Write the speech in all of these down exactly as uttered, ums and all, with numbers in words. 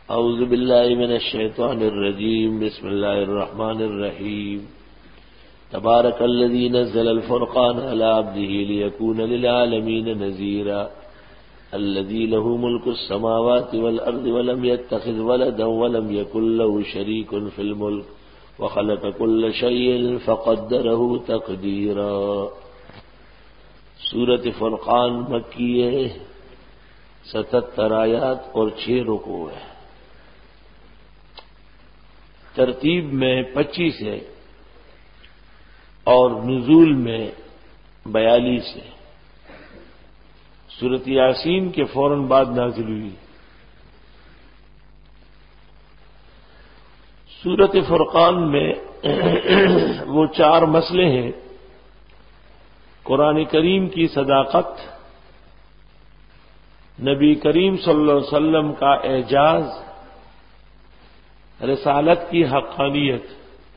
اعوذ باللہ من الشیطان الرجیم بسم اللہ الرحمن الرحیم تبارک الذی نزل الفرقان علی عبده لیکون للعالمین نذیرا الذی له ملک السماوات والارض ولم يتخذ ولدا ولم يكن له شریک فی الملک وخلق كل شیء فقدره تقدیرا۔ سورۃ فرقان مکی ہے، ستتر آیات اور چھ رکوع ہے، ترتیب میں پچیس ہے اور نزول میں بیالیس ہے۔ سورۃ یاسین کے فوراً بعد نازل ہوئی۔ سورۃ فرقان میں وہ چار مسئلے ہیں: قرآن کریم کی صداقت، نبی کریم صلی اللہ علیہ وسلم کا اعجاز، رسالت کی حقانیت،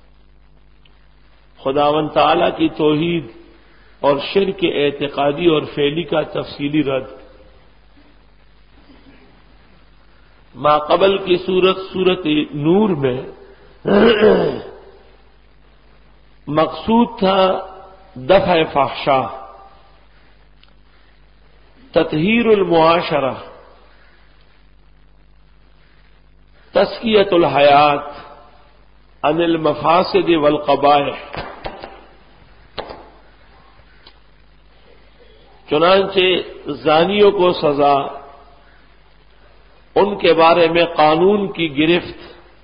خداوند تعالی کی توحید اور شرک اعتقادی اور فعلی کا تفصیلی رد۔ ما قبل کی سورت سورت نور میں مقصود تھا دفع فحشاء، تطہیر المعاشرہ، تزکیۃ الحیات عن المفاسد والقبائح۔ چنانچہ زانیوں کو سزا، ان کے بارے میں قانون کی گرفت،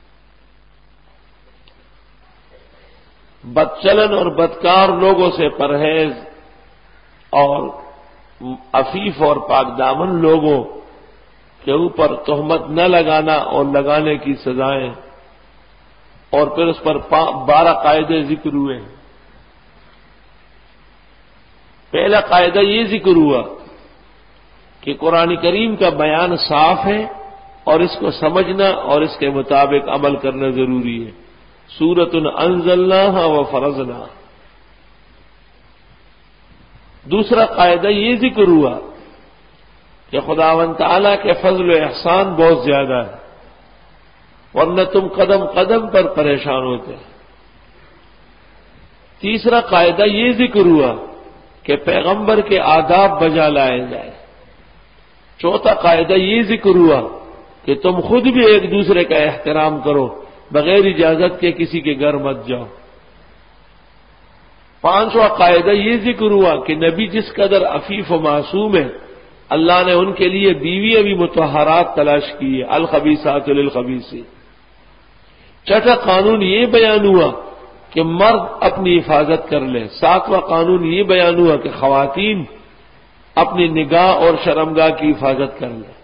بدچلن اور بدکار لوگوں سے پرہیز، اور عفیف اور پاک دامن لوگوں کے اوپر تہمت نہ لگانا اور لگانے کی سزائیں، اور پھر اس پر بارہ قاعدے ذکر ہوئے۔ پہلا قاعدہ یہ ذکر ہوا کہ قرآن کریم کا بیان صاف ہے اور اس کو سمجھنا اور اس کے مطابق عمل کرنا ضروری ہے۔ سورۃ انزلناہا وفرضنا۔ دوسرا قاعدہ یہ ذکر ہوا کہ خداوند تعالیٰ کے فضل و احسان بہت زیادہ ہے، ورنہ تم قدم قدم پر پریشان ہوتے۔ تیسرا قاعدہ یہ ذکر ہوا کہ پیغمبر کے آداب بجا لائے جائے۔ چوتھا قاعدہ یہ ذکر ہوا کہ تم خود بھی ایک دوسرے کا احترام کرو، بغیر اجازت کے کسی کے گھر مت جاؤ۔ پانچواں قاعدہ یہ ذکر ہوا کہ نبی جس قدر عفیف و معصوم ہے، اللہ نے ان کے لیے بیوی ابھی مطہرات تلاش کی ہے، الخبیثات للخبیثین۔ چھٹا قانون یہ بیان ہوا کہ مرد اپنی حفاظت کر لے۔ ساتواں قانون یہ بیان ہوا کہ خواتین اپنی نگاہ اور شرمگاہ کی حفاظت کر لیں۔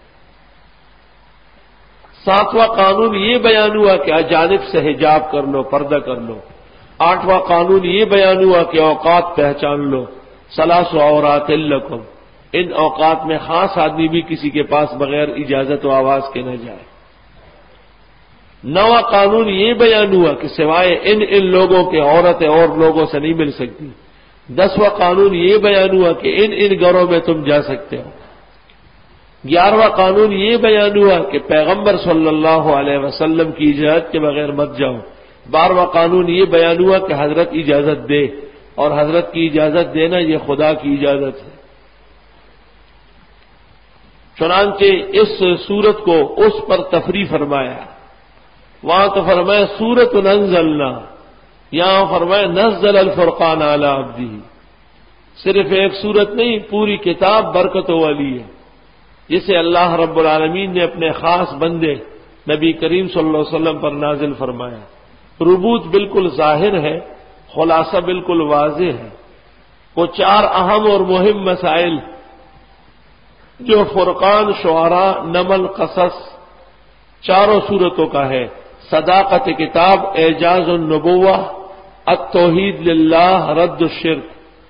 ساتواں قانون یہ بیان ہوا کہ اجانب سے حجاب کر لو، پردہ کر لو۔ آٹھواں قانون یہ بیان ہوا کہ اوقات پہچان لو، ثلاث عورات لکم، ان اوقات میں خاص آدمی بھی کسی کے پاس بغیر اجازت و آواز کے نہ جائے۔ نواں قانون یہ بیان ہوا کہ سوائے ان ان لوگوں کے عورتیں اور لوگوں سے نہیں مل سکتی۔ دسواں قانون یہ بیان ہوا کہ ان ان گھروں میں تم جا سکتے ہو۔ گیارہواں قانون یہ بیان ہوا کہ پیغمبر صلی اللہ علیہ وسلم کی اجازت کے بغیر مت جاؤ۔ بارہواں قانون یہ بیان ہوا کہ حضرت اجازت دے، اور حضرت کی اجازت دینا یہ خدا کی اجازت ہے۔ چنانچہ اس سورت کو اس پر تفریح فرمایا، وہاں تو فرمایا سورۃ انزلنا، یہاں فرمایا نزل الفرقان علی عبدہ۔ صرف ایک سورت نہیں، پوری کتاب برکتوں والی ہے، جسے اللہ رب العالمین نے اپنے خاص بندے نبی کریم صلی اللہ علیہ وسلم پر نازل فرمایا۔ ربوط بالکل ظاہر ہے، خلاصہ بالکل واضح ہے۔ وہ چار اہم اور مہم مسائل جو فرقان، شعراء، نمل، قصص چاروں صورتوں کا ہے: صداقت کتاب، اعجاز النبوہ، التوحید للہ، رد الشرک۔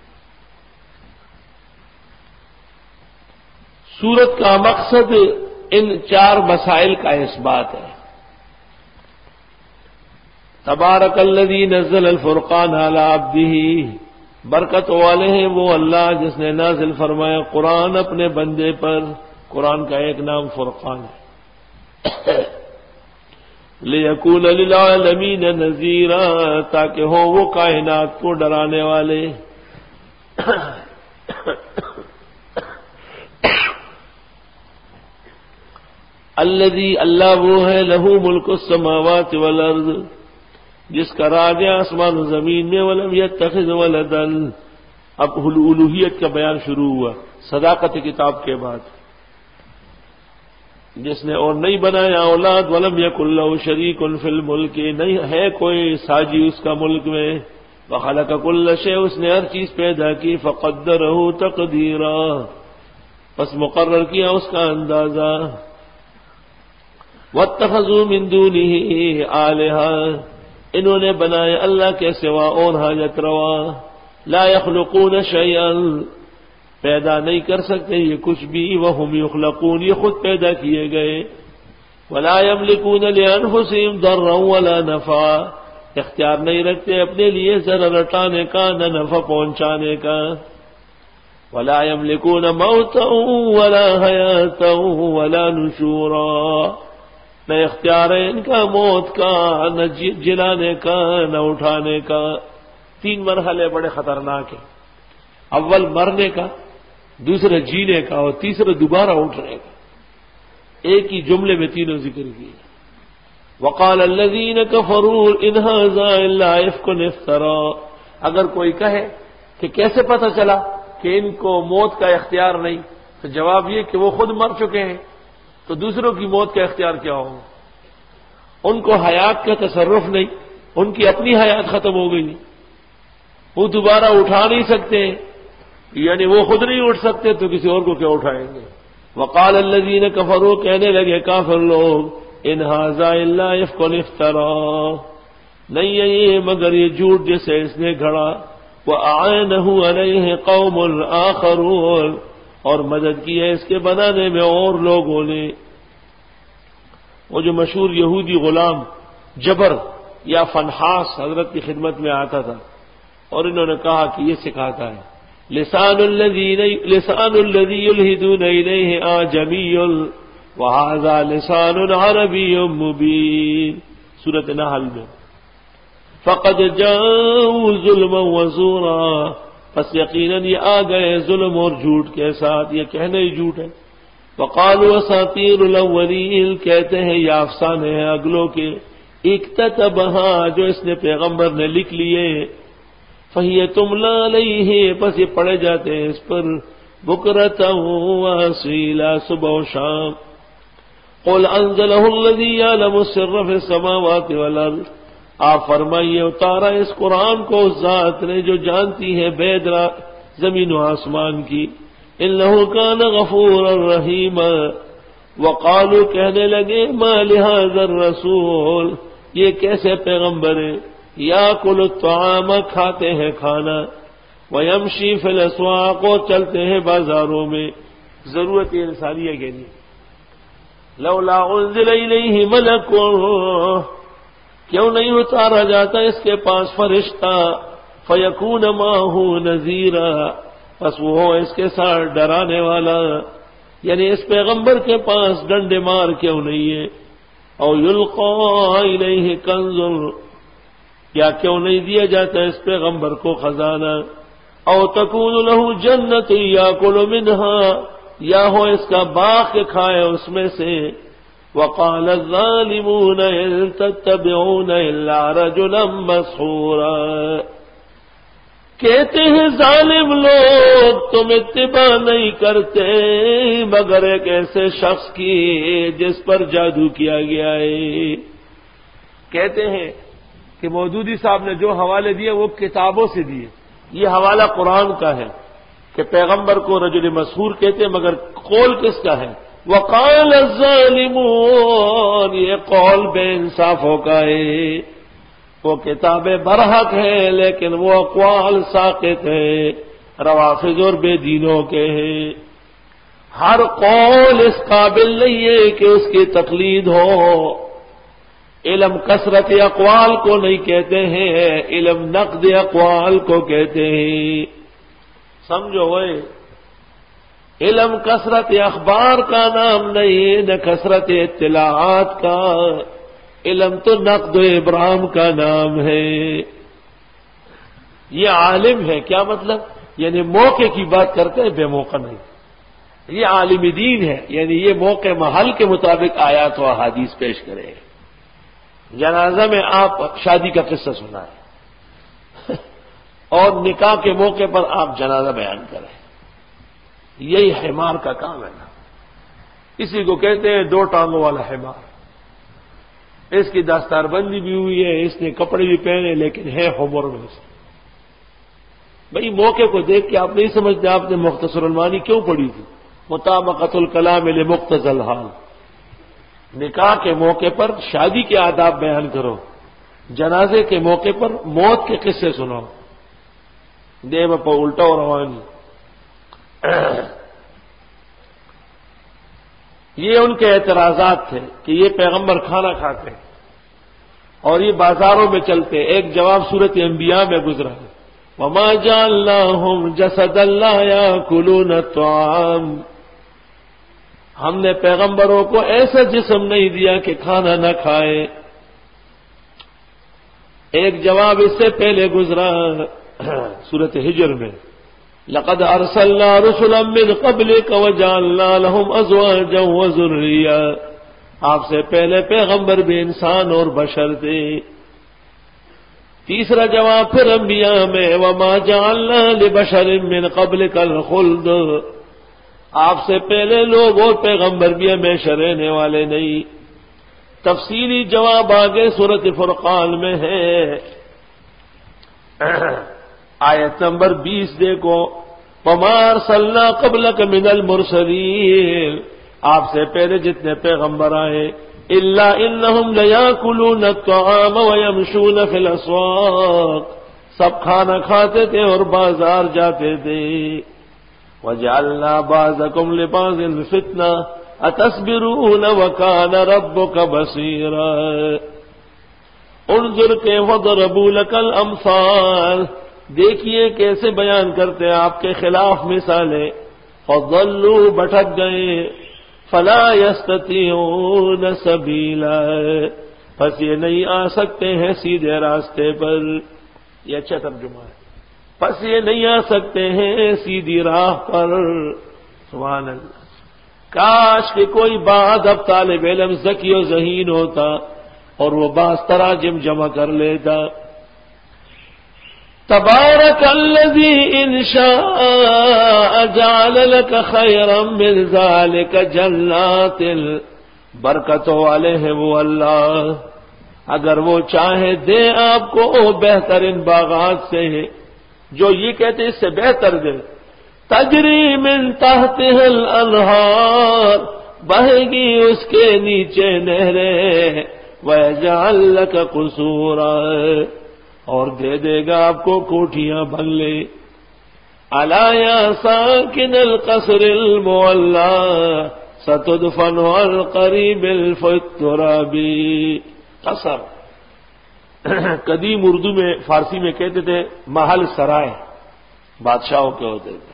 سورت کا مقصد ان چار مسائل کا اثبات ہے۔ تبارک الذی نزل الفرقان علی عبدہ، برکت والے ہیں وہ اللہ جس نے نازل فرمایا قرآن اپنے بندے پر۔ قرآن کا ایک نام فرقان ہے۔ لِيَكُونَ لِلْعَالَمِينَ نَذِيرًا، تاکہ ہو وہ کائنات کو ڈرانے والے۔ الذی اللہ وہ ہے لہ ملک السماوات والارض، جس کا راج ہے آسمان و زمین میں، ولم یتخذ ولدا، اب الوہیت کا بیان شروع ہوا صداقت کتاب کے بعد، جس نے اور نہیں بنایا اولاد، ولم یکن لہ شریک فی الملک، نہیں ہے کوئی ساجی اس کا ملک میں، وخلق کل شیء، اس نے ہر چیز پیدا کی، فقدرہ تقدیرا، پس مقرر کیا اس کا اندازہ، واتخذوا من دونہ آلہہ، انہوں نے بنائے اللہ کے سوا اور حاجت روا، لا یخلقون شیئا، پیدا نہیں کر سکتے یہ کچھ بھی، وہم یخلقون، یہ خود پیدا کیے گئے، ولا یملکون لانفسہم ضرا ولا نفعا، اختیار نہیں رکھتے اپنے لیے ضرر لٹانے کا نہ نفع پہنچانے کا، ولا یملکون موتا ولا حیاتا ولا نشورا، نہ اختیار ہے ان کا موت کا، نہ جلانے کا، نہ اٹھانے کا۔ تین مرحلے بڑے خطرناک ہیں، اول مرنے کا، دوسرا جینے کا، اور تیسرا دوبارہ اٹھنے کا، ایک ہی جملے میں تینوں ذکر کیے۔ وقال الذین کفروا ان ھذا الا افک افترا، اگر کوئی کہے کہ کیسے پتہ چلا کہ ان کو موت کا اختیار نہیں، تو جواب یہ کہ وہ خود مر چکے ہیں، تو دوسروں کی موت کا اختیار کیا ہوگا؟ ان کو حیات کا تصرف نہیں، ان کی اپنی حیات ختم ہو گئی، وہ دوبارہ اٹھا نہیں سکتے، یعنی وہ خود نہیں اٹھ سکتے تو کسی اور کو کیا اٹھائیں گے؟ وقال الذین کفروا، کہنے لگے کافر لوگ، ان ھذا الا افک افترا، نہیں ہے یہ مگر یہ جھوٹ جسے اس نے گھڑا، وَأَعَانَهُ عَلَيْهِ قَوْمٌ آخَرُونَ، اور مدد کی ہے اس کے بنانے میں اور لوگوں نے۔ وہ جو مشہور یہودی غلام جبر یا فنحاس حضرت کی خدمت میں آتا تھا، اور انہوں نے کہا کہ یہ سکھاتا ہے لسان الذی لسان الذی یلحدون الیہ اعجمی وہذا لسان عربی مبین، سورۃ نحل میں، فقد جاءوا ظلما وزورا، پس یقیناً یہ آ گئے ظلم اور جھوٹ کے ساتھ، یہ کہنا ہی جھوٹ ہے۔ وقالوا اساطیر الاولین، کہتے ہیں یہ افسانے ہیں اگلوں کے، اکتتبھا، جو اس نے پیغمبر نے لکھ لیے، فہی تملی علیہ، پس یہ پڑھے جاتے ہیں اس پر، بکرۃ واصیلا، صبح و شام۔ قل انزلہ الذی یعلم السر فی السماوات والارض، آپ فرمائیے اتارا اس قرآن کو اس ذات نے جو جانتی ہے بید زمین و آسمان کی، انہ کان غفورا رحیما، وقالوا، کہنے لگے، ما لہذا الرسول، یہ کیسے پیغمبر ہے، یاکل الطعام، کھاتے ہیں کھانا، ویمشی فی الاسواق، اور چلتے ہیں بازاروں میں، ضرورت انسانیہ کے لیے، لولا انزل الیہ ملک، کیوں نہیں اتارا جاتا اس کے پاس فرشتہ، فیکون معہ نذیرا، پس وہ ہو اس کے ساتھ ڈرانے والا، یعنی اس پیغمبر کے پاس ڈنڈے مار کیوں نہیں ہے، او یلقا الیہ کنز، یا کیوں نہیں دیا جاتا اس پیغمبر کو خزانہ، او تکون لہ جنت یاکل منہا، یا ہو اس کا باغ کے کھائے اس میں سے، وقال الظالمون ان تتبعون الا رجلا مسحورا، کہتے ہیں ظالم لوگ تم اتباع نہیں کرتے مگر ایک ایسے شخص کی جس پر جادو کیا گیا ہے۔ کہتے ہیں کہ مودودی صاحب نے جو حوالے دیے وہ کتابوں سے دیے، یہ حوالہ قرآن کا ہے کہ پیغمبر کو رجل مسحور کہتے ہیں، مگر قول کس کا ہے؟ وقال الظالمون، یہ قول بے انصافوں کا ہے، وہ کتابیں برحق ہیں لیکن وہ اقوال ساقط ہیں، روافض اور بے دینوں کے ہیں۔ ہر قول اس قابل نہیں ہے کہ اس کی تقلید ہو، علم کثرت اقوال کو نہیں کہتے ہیں، علم نقد اقوال کو کہتے ہیں، سمجھو وہ علم کثرت اخبار کا نام نہیں، نہ کثرت اطلاعات کا، علم تو نقد ابرام کا نام ہے. یہ عالم ہے، کیا مطلب؟ یعنی موقع کی بات کرتے ہیں، بے موقع نہیں. یہ عالم دین ہے، یعنی یہ موقع محل کے مطابق آیات و احادیث پیش کرے. جنازہ میں آپ شادی کا قصہ سنائیں اور نکاح کے موقع پر آپ جنازہ بیان کریں. یہی حمار کا کام ہے نا. اسی کو کہتے ہیں دو ٹانگوں والا حمار. اس کی دستار بندی بھی ہوئی ہے، اس نے کپڑے بھی پہنے، لیکن ہے حمر میں سے. بھئی موقع کو دیکھ کے آپ نہیں سمجھتے آپ نے مختصر المعانی کیوں پڑھی تھی؟ مطابقت الکلام لمقتضی الحال. نکاح کے موقع پر شادی کے آداب بیان کرو، جنازے کے موقع پر موت کے قصے سناؤ. دے میں پا الٹا اور روانی. یہ ان کے اعتراضات تھے کہ یہ پیغمبر کھانا کھاتے ہیں اور یہ بازاروں میں چلتے. ایک جواب سورۃ انبیاء میں گزرا ہے، وَمَا جَعَلْنَاهُمْ جَسَدًا لَّا يَأْكُلُونَ الطَّعَامَ. ہم نے پیغمبروں کو ایسا جسم نہیں دیا کہ کھانا نہ کھائے. ایک جواب اس سے پہلے گزرا سورۃ ہجر میں، لَقَدْ أَرْسَلْنَا رُسُلًا مِّن قَبْلِكَ وَجَعَلْنَا لَهُمْ أَزْوَاجًا وَذُرِّيَّةً. آپ سے پہلے پیغمبر بھی انسان اور بشر تھے. تیسرا جواب پھر انبیاء میں، وَمَا جَعَلْنَا لِبَشَرٍ مِّن قَبْلِكَ الْخُلْدَ. آپ سے پہلے لوگ اور پیغمبر بھی ہمیشہ رہنے والے نہیں. تفصیلی جواب آگے سورۃ فرقان میں ہے، آیت نمبر بیس دیکھو، وَمَا أَرْسَلْنَا قَبْلَكَ مِنَ الْمُرْسَلِينَ. آپ سے پہلے جتنے پیغمبر آئے، إِلَّا إِنَّهُمْ لَيَأْكُلُونَ الطَّعَامَ وَيَمْشُونَ فِي الْأَسْوَاقِ. سب کھانا کھاتے تھے اور بازار جاتے تھے. وَجَعَلْنَا بَعْضَكُمْ لِبَعْضٍ فِتْنَةً أَتَصْبِرُونَ وَكَانَ رَبُّكَ بَصِيرًا. انظر كيف ضربوا لك الأمثال. دیکھیے کیسے بیان کرتے ہیں آپ کے خلاف مثالیں. فضلوا بھٹک گئے، فلا يستطيعون سبيلا. پس یہ نہیں آ سکتے ہیں سیدھے راستے پر. یہ اچھا ترجمہ ہے. پس یہ نہیں آ سکتے ہیں سیدھی راہ پر. سبحان اللہ. کاش کہ کوئی بعد اب طالب علم ذکی و ذہین ہوتا اور وہ بعض تراجم جمع کر لیتا. تبارک الذی ان شاء جعل لك خیرا من ذلك جنات. برکت والے ہیں وہ اللہ، اگر وہ چاہے دے آپ کو بہترین باغات سے جو یہ کہتے اس سے بہتر دے. تجری من تحتها الانہار، بہے گی اس کے نیچے نہریں. وَيَجْعَلْ لَكَ قُصُورًا، اور دے دے گا آپ کو کوٹھیاں بنگلے. أَلَا يَا سَاكِنَ الْقَصْرِ الْمُعَلَّى سَتُدْفَنُ الْقَرِيبِ الْفُتُّرَابِ. قصر قدیم اردو میں فارسی میں کہتے تھے محل سرائے، بادشاہوں کے ہوتے تھے.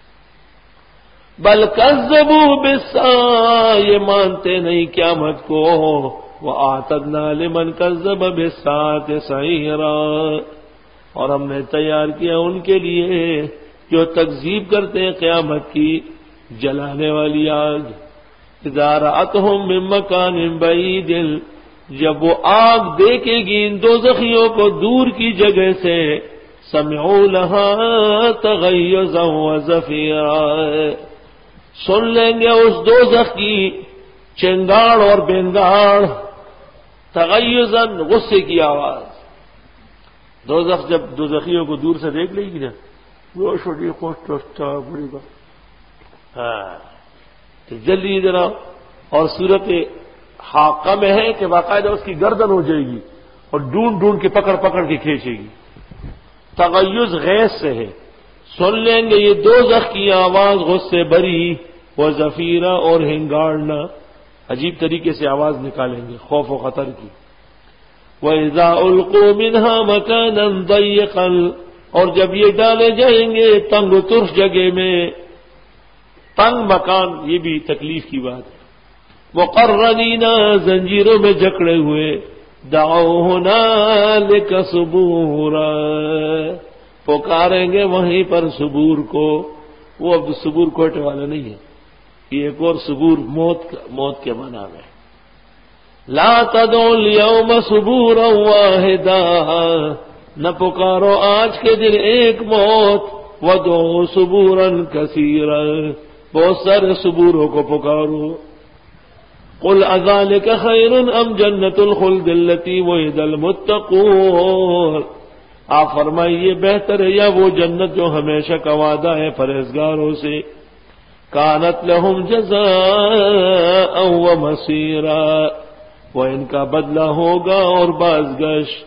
بل کذبوا بالساعة، یہ مانتے نہیں قیامت کو. وَأَعْتَدْنَا لِمَنْ كَذَّبَ بِالسَّاعَةِ سَعِيرًا، اور ہم نے تیار کیا ان کے لیے جو تکذیب کرتے ہیں قیامت کی جلانے والی آگ. اذا رأتهم من مكان بعيد، جب وہ آگ دیکھے گی ان دوزخیوں کو دور کی جگہ سے. سمعوا لها تغيظا وزفيرا، سن لیں گے اس دوزخ کی چنگاڑ اور بینگاڑ. تغیظا، غصے کی آواز. دوزخ جب دوزخیوں کو دور سے دیکھ لے گی نا، وہ چھوٹی خوش بڑی بات، ہاں تو جلدی ادھر آؤ. اور صورت حاقہ میں ہے کہ باقاعدہ اس کی گردن ہو جائے گی اور ڈھونڈ ڈھونڈ کے پکڑ پکڑ کے کھینچے گی. تغیظ غیظ سے ہے. سن لیں گے یہ دوزخ کی آواز غصے بری، وہ زفیرہ اور ہنگاڑنا، عجیب طریقے سے آواز نکالیں گے خوف و خطر کی. وَإِذَا أُلْقُوا مِنْهَا مَكَانًا ضَيِّقًا، اور جب یہ ڈالے جائیں گے تنگ و ترش جگہ میں. تنگ مکان یہ بھی تکلیف کی بات ہے. وَقَرَّنِينَ، زنجیروں میں جکڑے ہوئے. دعوا ہنالک ثبورا، پکاریں گے وہیں پر ثبور کو. وہ اب ثبور کوٹے والا نہیں ہے، یہ ایک اور ثبور موت کا، موت کے معنی میں. لا تدعوا اليوم ثبورا واحدا، نہ پکارو آج کے دن ایک موت، وادعوا ثبورا کثیرا، بہت سارے ثبوروں کو پکارو. قل اذلک خیر ام جنت الخلد التي وعد المتقون، آپ فرمائیے بہتر ہے یا وہ جنت جو ہمیشہ کا وعدہ ہے پرہیزگاروں سے. کانت لہم جزاء ومصیرا، وہ ان کا بدلہ ہوگا اور بازگشت.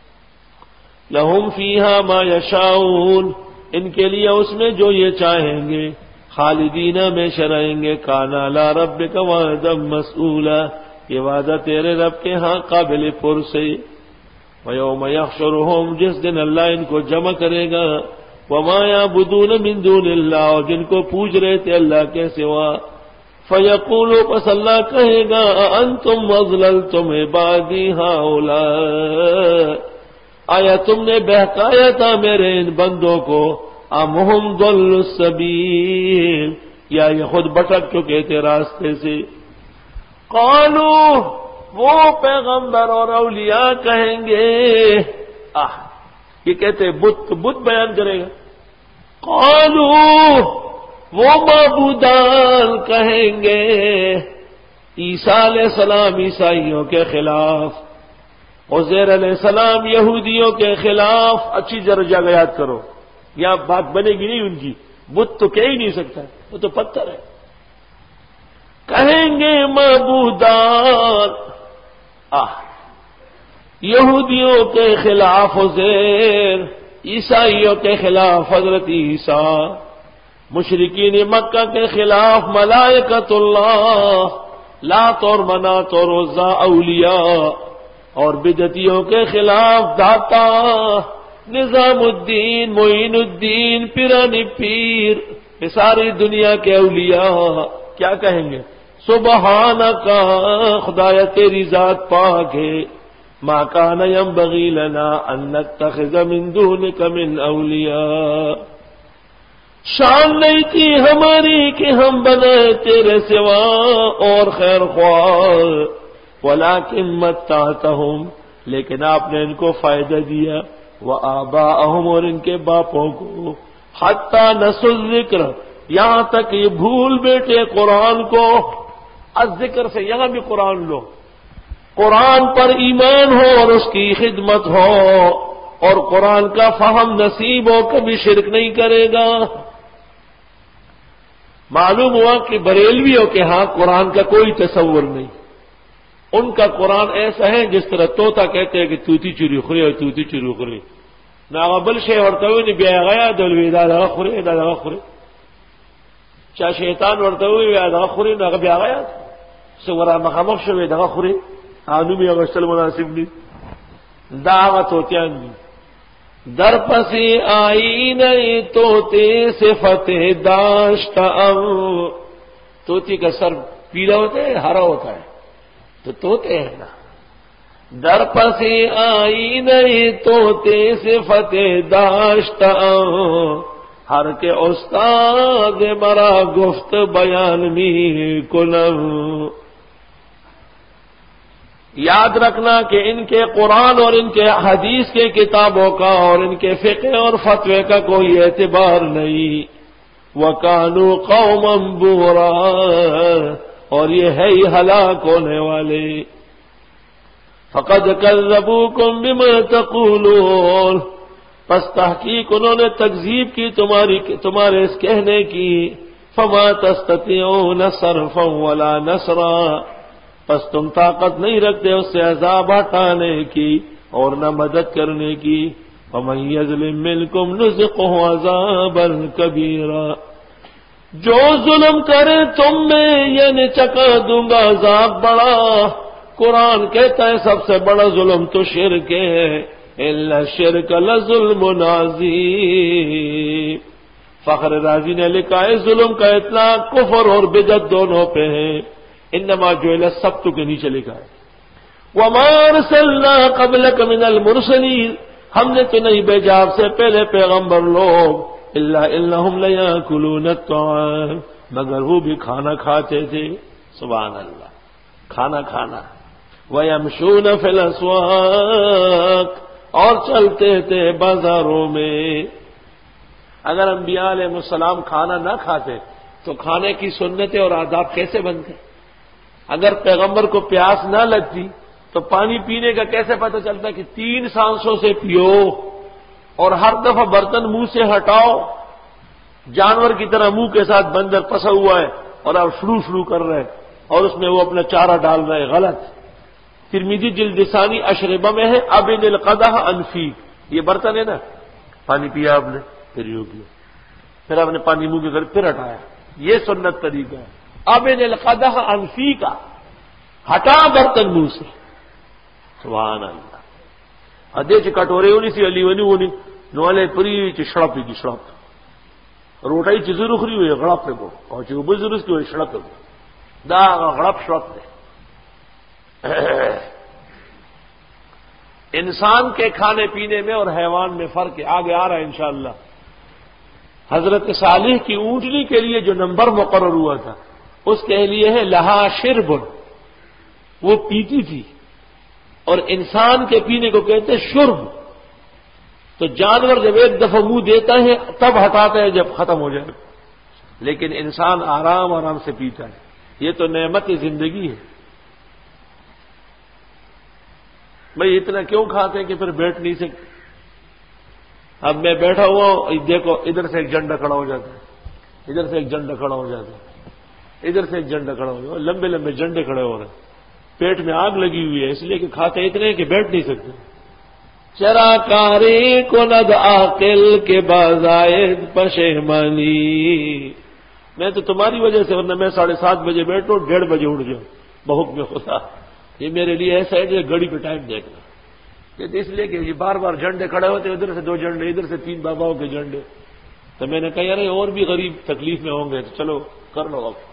لہم فیہا ما یشاؤون، ان کے لیے اس میں جو یہ چاہیں گے. خالدین میں رہیں گے. کانا لا ربک وعدا مسئولا، یہ وعدہ تیرے رب کے ہاں قابل پر سے. وَيَوْمَ يَحْشُرُهُمْ، جس دن اللہ ان کو جمع کرے گا. وَمَا يَعْبُدُونَ مِن دُونِ اللَّهِ، اور جن کو پوج رہے تھے اللہ کے سوا. فَيَقُولُ، پس اللہ کہے گا أَأَنْتُمْ أَضْلَلْتُمْ عِبَادِي هَؤُلَاءِ، آیا تم نے بہکایا تھا میرے ان بندوں کو. أَمْ هُمْ ضَلُّوا السَّبِيلَ، یا یہ خود بھٹک چکے تھے راستے سے. قالوا، وہ پیغمبر اور اولیاء کہیں گے، آہ یہ کہتے بت بت بیان کرے گا. قالوا، وہ معبودان کہیں گے عیسیٰ علیہ السلام عیسائیوں کے خلاف، عزیر علیہ السلام یہودیوں کے خلاف. اچھی جگہ یاد کرو، یہاں بات بنے گی نہیں ان کی. بت تو کہہ ہی نہیں سکتا، وہ تو پتھر ہے. کہیں گے معبودان آہ یہودیوں کے خلاف عزیر، عیسائیوں کے خلاف حضرت عیسیٰ، مشرکین مکہ کے خلاف ملائکۃ اللہ، لات اور منات اور عزا اولیاء، اور بدعتیوں کے خلاف داتا، نظام الدین، معین الدین، پیرانی پیر، یہ ساری دنیا کے اولیاء کیا کہیں گے؟ سبحانک، خدایا تیری ذات پاک ہے. ما کان ینبغی لنا ان نتخذ من دونک من اولیاء، شان نہیں تھی ہماری کہ ہم بنائے تیرے سوا اور خیر خواہ. ولکن متعتہم، لیکن آپ نے ان کو فائدہ دیا. وآباءہم، اور ان کے باپوں کو. حتی نسوا الذکر، یہاں تک یہ بھول بیٹھے قرآن کو. الذکر سے یہاں بھی قرآن لو، قرآن پر ایمان ہو اور اس کی خدمت ہو اور قرآن کا فہم نصیب ہو، کبھی شرک نہیں کرے گا. معلوم ہوا کہ بریلویوں کے ہاں قرآن کا کوئی تصور نہیں. ان کا قرآن ایسا ہے جس طرح طوطا کہتے ہیں کہ توتی چوری خورے اور توتی چوری خورے، نہ بل شے ورته وي نه بیا غیا دلوي دا دغه خوري دا دغه خوري، چا شیطان ورته وي بیا دغه خوري نه بیا غیا سورا مخامخ شوی دغه خوري، انو بیا غسل مناسب دي. دا هغه توتیان دي. در پسی آئی نئی توتے صفت داشت ام، توتی کا سر پیلا ہوتا ہے ہرا ہوتا ہے تو توتے ہیں نا. در پسی آئی نئی توتے صفت داشت ام، ہر کے استاد مرا گفت بیان می کنم. یاد رکھنا کہ ان کے قرآن اور ان کے حدیث کے کتابوں کا اور ان کے فقہ اور فتوے کا کوئی اعتبار نہیں. وَكَانُوا قَوْمًا بُورًا، اور یہ ہے ہی ہلاک ہونے والے. فَقَدْ كَذَّبُوكُمْ بِمَا تَقُولُونَ، پس تحقیق انہوں نے تکذیب کی تمہاری تمہارے اس کہنے کی. فَمَا تَسْتَطِيعُونَ صَرْفًا وَلَا نَصْرًا، پس تم طاقت نہیں رکھتے اس سے عذاب ہٹانے کی اور نہ مدد کرنے کی. وَمَن يَظْلِم مِّنكُمْ نُذِقْهُ عَذَابًا كَبِيرًا، جو ظلم کرے تم میں یعنی چکا دوں گا عذاب بڑا. قرآن کہتا ہے سب سے بڑا ظلم تو شرک ہے. إِلَّا الشِّرْكَ لَظُلْمٌ عَظِيمٌ. فخر رازی نے لکھا ہے ظلم کا اطلاق کفر اور بدعت دونوں پہ ہے. انما جعل السبت کے نیچے لکھا ہے. وما ارسلنا قبلک من المرسلین، ہم نے تو نہیں بھیجا آپ سے پہلے پیغمبر لوگ، الا انہم لیاکلون الطعام، مگر وہ بھی کھانا کھاتے تھے، سبحان اللہ، کھانا کھانا، ویمشون فی الاسواق، اور چلتے تھے بازاروں میں۔ اگر انبیاء علیہ السلام کھانا نہ کھاتے تو کھانے کی سنتیں اور آداب کیسے بنتے؟ اگر پیغمبر کو پیاس نہ لگتی تو پانی پینے کا کیسے پتہ چلتا کہ تین سانسوں سے پیو، اور ہر دفعہ برتن منہ سے ہٹاؤ، جانور کی طرح منہ کے ساتھ بندر پسا ہوا ہے اور آپ شروع شروع کر رہے ہیں اور اس میں وہ اپنا چارہ ڈال رہے، غلط۔ ترمذی جلد ثانی اشربہ میں ہے ابن القدح انفی، یہ برتن ہے نا، پانی پیا آپ نے، پھر یوں کیا، پھر آپ نے پانی منہ کے کر پھر ہٹایا، یہ سنت طریقہ ہے۔ ابن القدح انفی کا، ہٹا برتن منہ سے، سبحان اللہ۔ ادے چ کٹورے ہونی سی علی ونی ہونی نوالے پری چ شڑپ کی شڑپ روٹائی چ ضرور خری ہوئی غڑپ پہ کو اور چ بل ضرور کی ہوئی شڑپ کو دا غڑپ شڑپ نے۔ انسان کے کھانے پینے میں اور حیوان میں فرق ہے، آگے آ رہا ہے انشاءاللہ۔ حضرت صالح کی اونٹنی کے لیے جو نمبر مقرر ہوا تھا اس کے لیے ہے لہا شرب، وہ پیتی تھی، اور انسان کے پینے کو کہتے ہیں شرب۔ تو جانور جب ایک دفعہ منہ دیتا ہے تب ہٹاتا ہے جب ختم ہو جائے، لیکن انسان آرام آرام سے پیتا ہے، یہ تو نعمت زندگی ہے۔ بھئی اتنا کیوں کھاتے ہیں کہ پھر بیٹھ نہیں سکتے؟ اب میں بیٹھا ہوا ہوں، دیکھو ادھر سے ایک جھنڈا کھڑا ہو جاتا ہے، ادھر سے ایک جھنڈا کھڑا ہو جاتا ہے، ادھر سے ایک جھنڈا کھڑا ہو جاتا ہے، لمبے لمبے جھنڈے کھڑے ہو رہے ہیں، پیٹ میں آگ لگی ہوئی ہے، اس لیے کہ کھاتے اتنے ہیں کہ بیٹھ نہیں سکتے۔ چرا کاری کو ند عاقل کے بازائد پشیمانی، میں تو تمہاری وجہ سے، ورنہ میں ساڑھے سات بجے بیٹھوں ڈیڑھ بجے اٹھ جاؤں بحکم خدا، یہ میرے لیے ایسا ہے کہ گھڑی پہ ٹائم دیکھنا، یہ اس لیے کہ یہ بار بار جھنڈے کھڑے ہوتے، ادھر سے دو جھنڈے، ادھر سے تین باباؤں کے جھنڈے، تو میں نے کہا یار اور بھی غریب تکلیف میں ہوں گے، تو چلو کر لو اب۔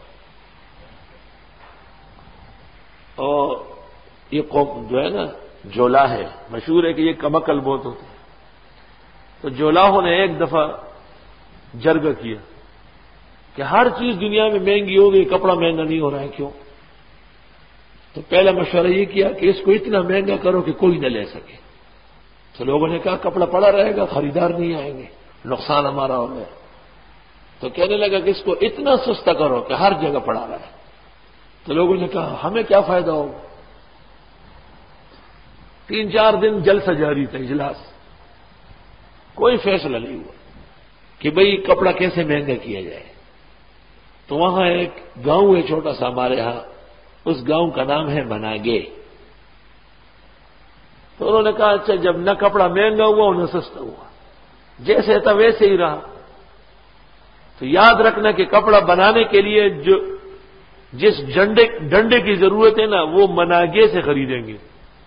اور یہ قوم جو ہے نا جولا ہے، مشہور ہے کہ یہ کمکل بہت ہوتے ہیں، تو جولاہوں نے ایک دفعہ جرگہ کیا کہ ہر چیز دنیا میں مہنگی ہو گئی، کپڑا مہنگا نہیں ہو رہا ہے، کیوں؟ تو پہلا مشورہ یہ کیا کہ اس کو اتنا مہنگا کرو کہ کوئی نہ لے سکے۔ تو لوگوں نے کہا کپڑا پڑا رہے گا، خریدار نہیں آئیں گے، نقصان ہمارا ہو گیا۔ تو کہنے لگا کہ اس کو اتنا سستا کرو کہ ہر جگہ پڑا رہے۔ تو لوگوں نے کہا ہمیں کیا فائدہ ہوگا؟ تین چار دن جلسہ جاری تھا، اجلاس، کوئی فیصلہ نہیں ہوا کہ بھئی کپڑا کیسے مہنگا کیا جائے۔ تو وہاں ایک گاؤں ہے چھوٹا سا ہمارے ہاں، اس گاؤں کا نام ہے مناگے۔ تو انہوں نے کہا اچھا جب نہ کپڑا مہنگا ہوا نہ سستا ہوا، جیسے تھا ویسے ہی رہا، تو یاد رکھنا کہ کپڑا بنانے کے لیے جو جس ڈنڈے ڈنڈے کی ضرورت ہے نا وہ مناگے سے خریدیں گے۔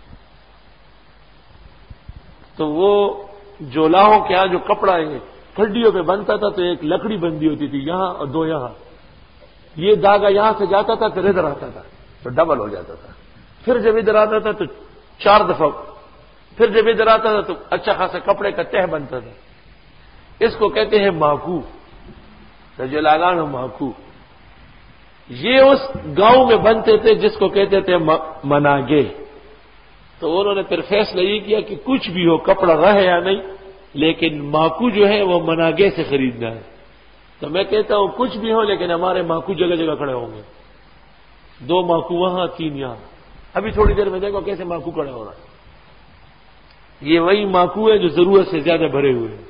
تو وہ جولاہوں کے یہاں جو کپڑا ہے کھڈیوں پہ بنتا تھا، تو ایک لکڑی بندی ہوتی تھی یہاں اور دو یہاں، یہ دھاگا یہاں سے جاتا تھا پھر ادھر آتا تھا تو ڈبل ہو جاتا تھا، پھر جب ادھر آتا تھا تو چار دفعہ، پھر جب ادھر آتا تھا تو اچھا خاصا کپڑے کا تہ بنتا تھا۔ اس کو کہتے ہیں ماکو، جو لاگان ماکو، یہ اس گاؤں میں بنتے تھے جس کو کہتے تھے مناگے۔ تو انہوں نے پھر فیصلہ یہ کیا کہ کچھ بھی ہو کپڑا رہے یا نہیں، لیکن ماکو جو ہے وہ مناگے سے خریدنا ہے۔ تو میں کہتا ہوں کچھ بھی ہو لیکن ہمارے ماکو جگہ جگہ کھڑے ہوں گے، دو ماکو وہاں تین یہاں۔ ابھی تھوڑی دیر میں دیکھو کیسے ماکو کھڑے ہو رہا ہے، یہ وہی ماکو ہے جو ضرورت سے زیادہ بھرے ہوئے ہیں۔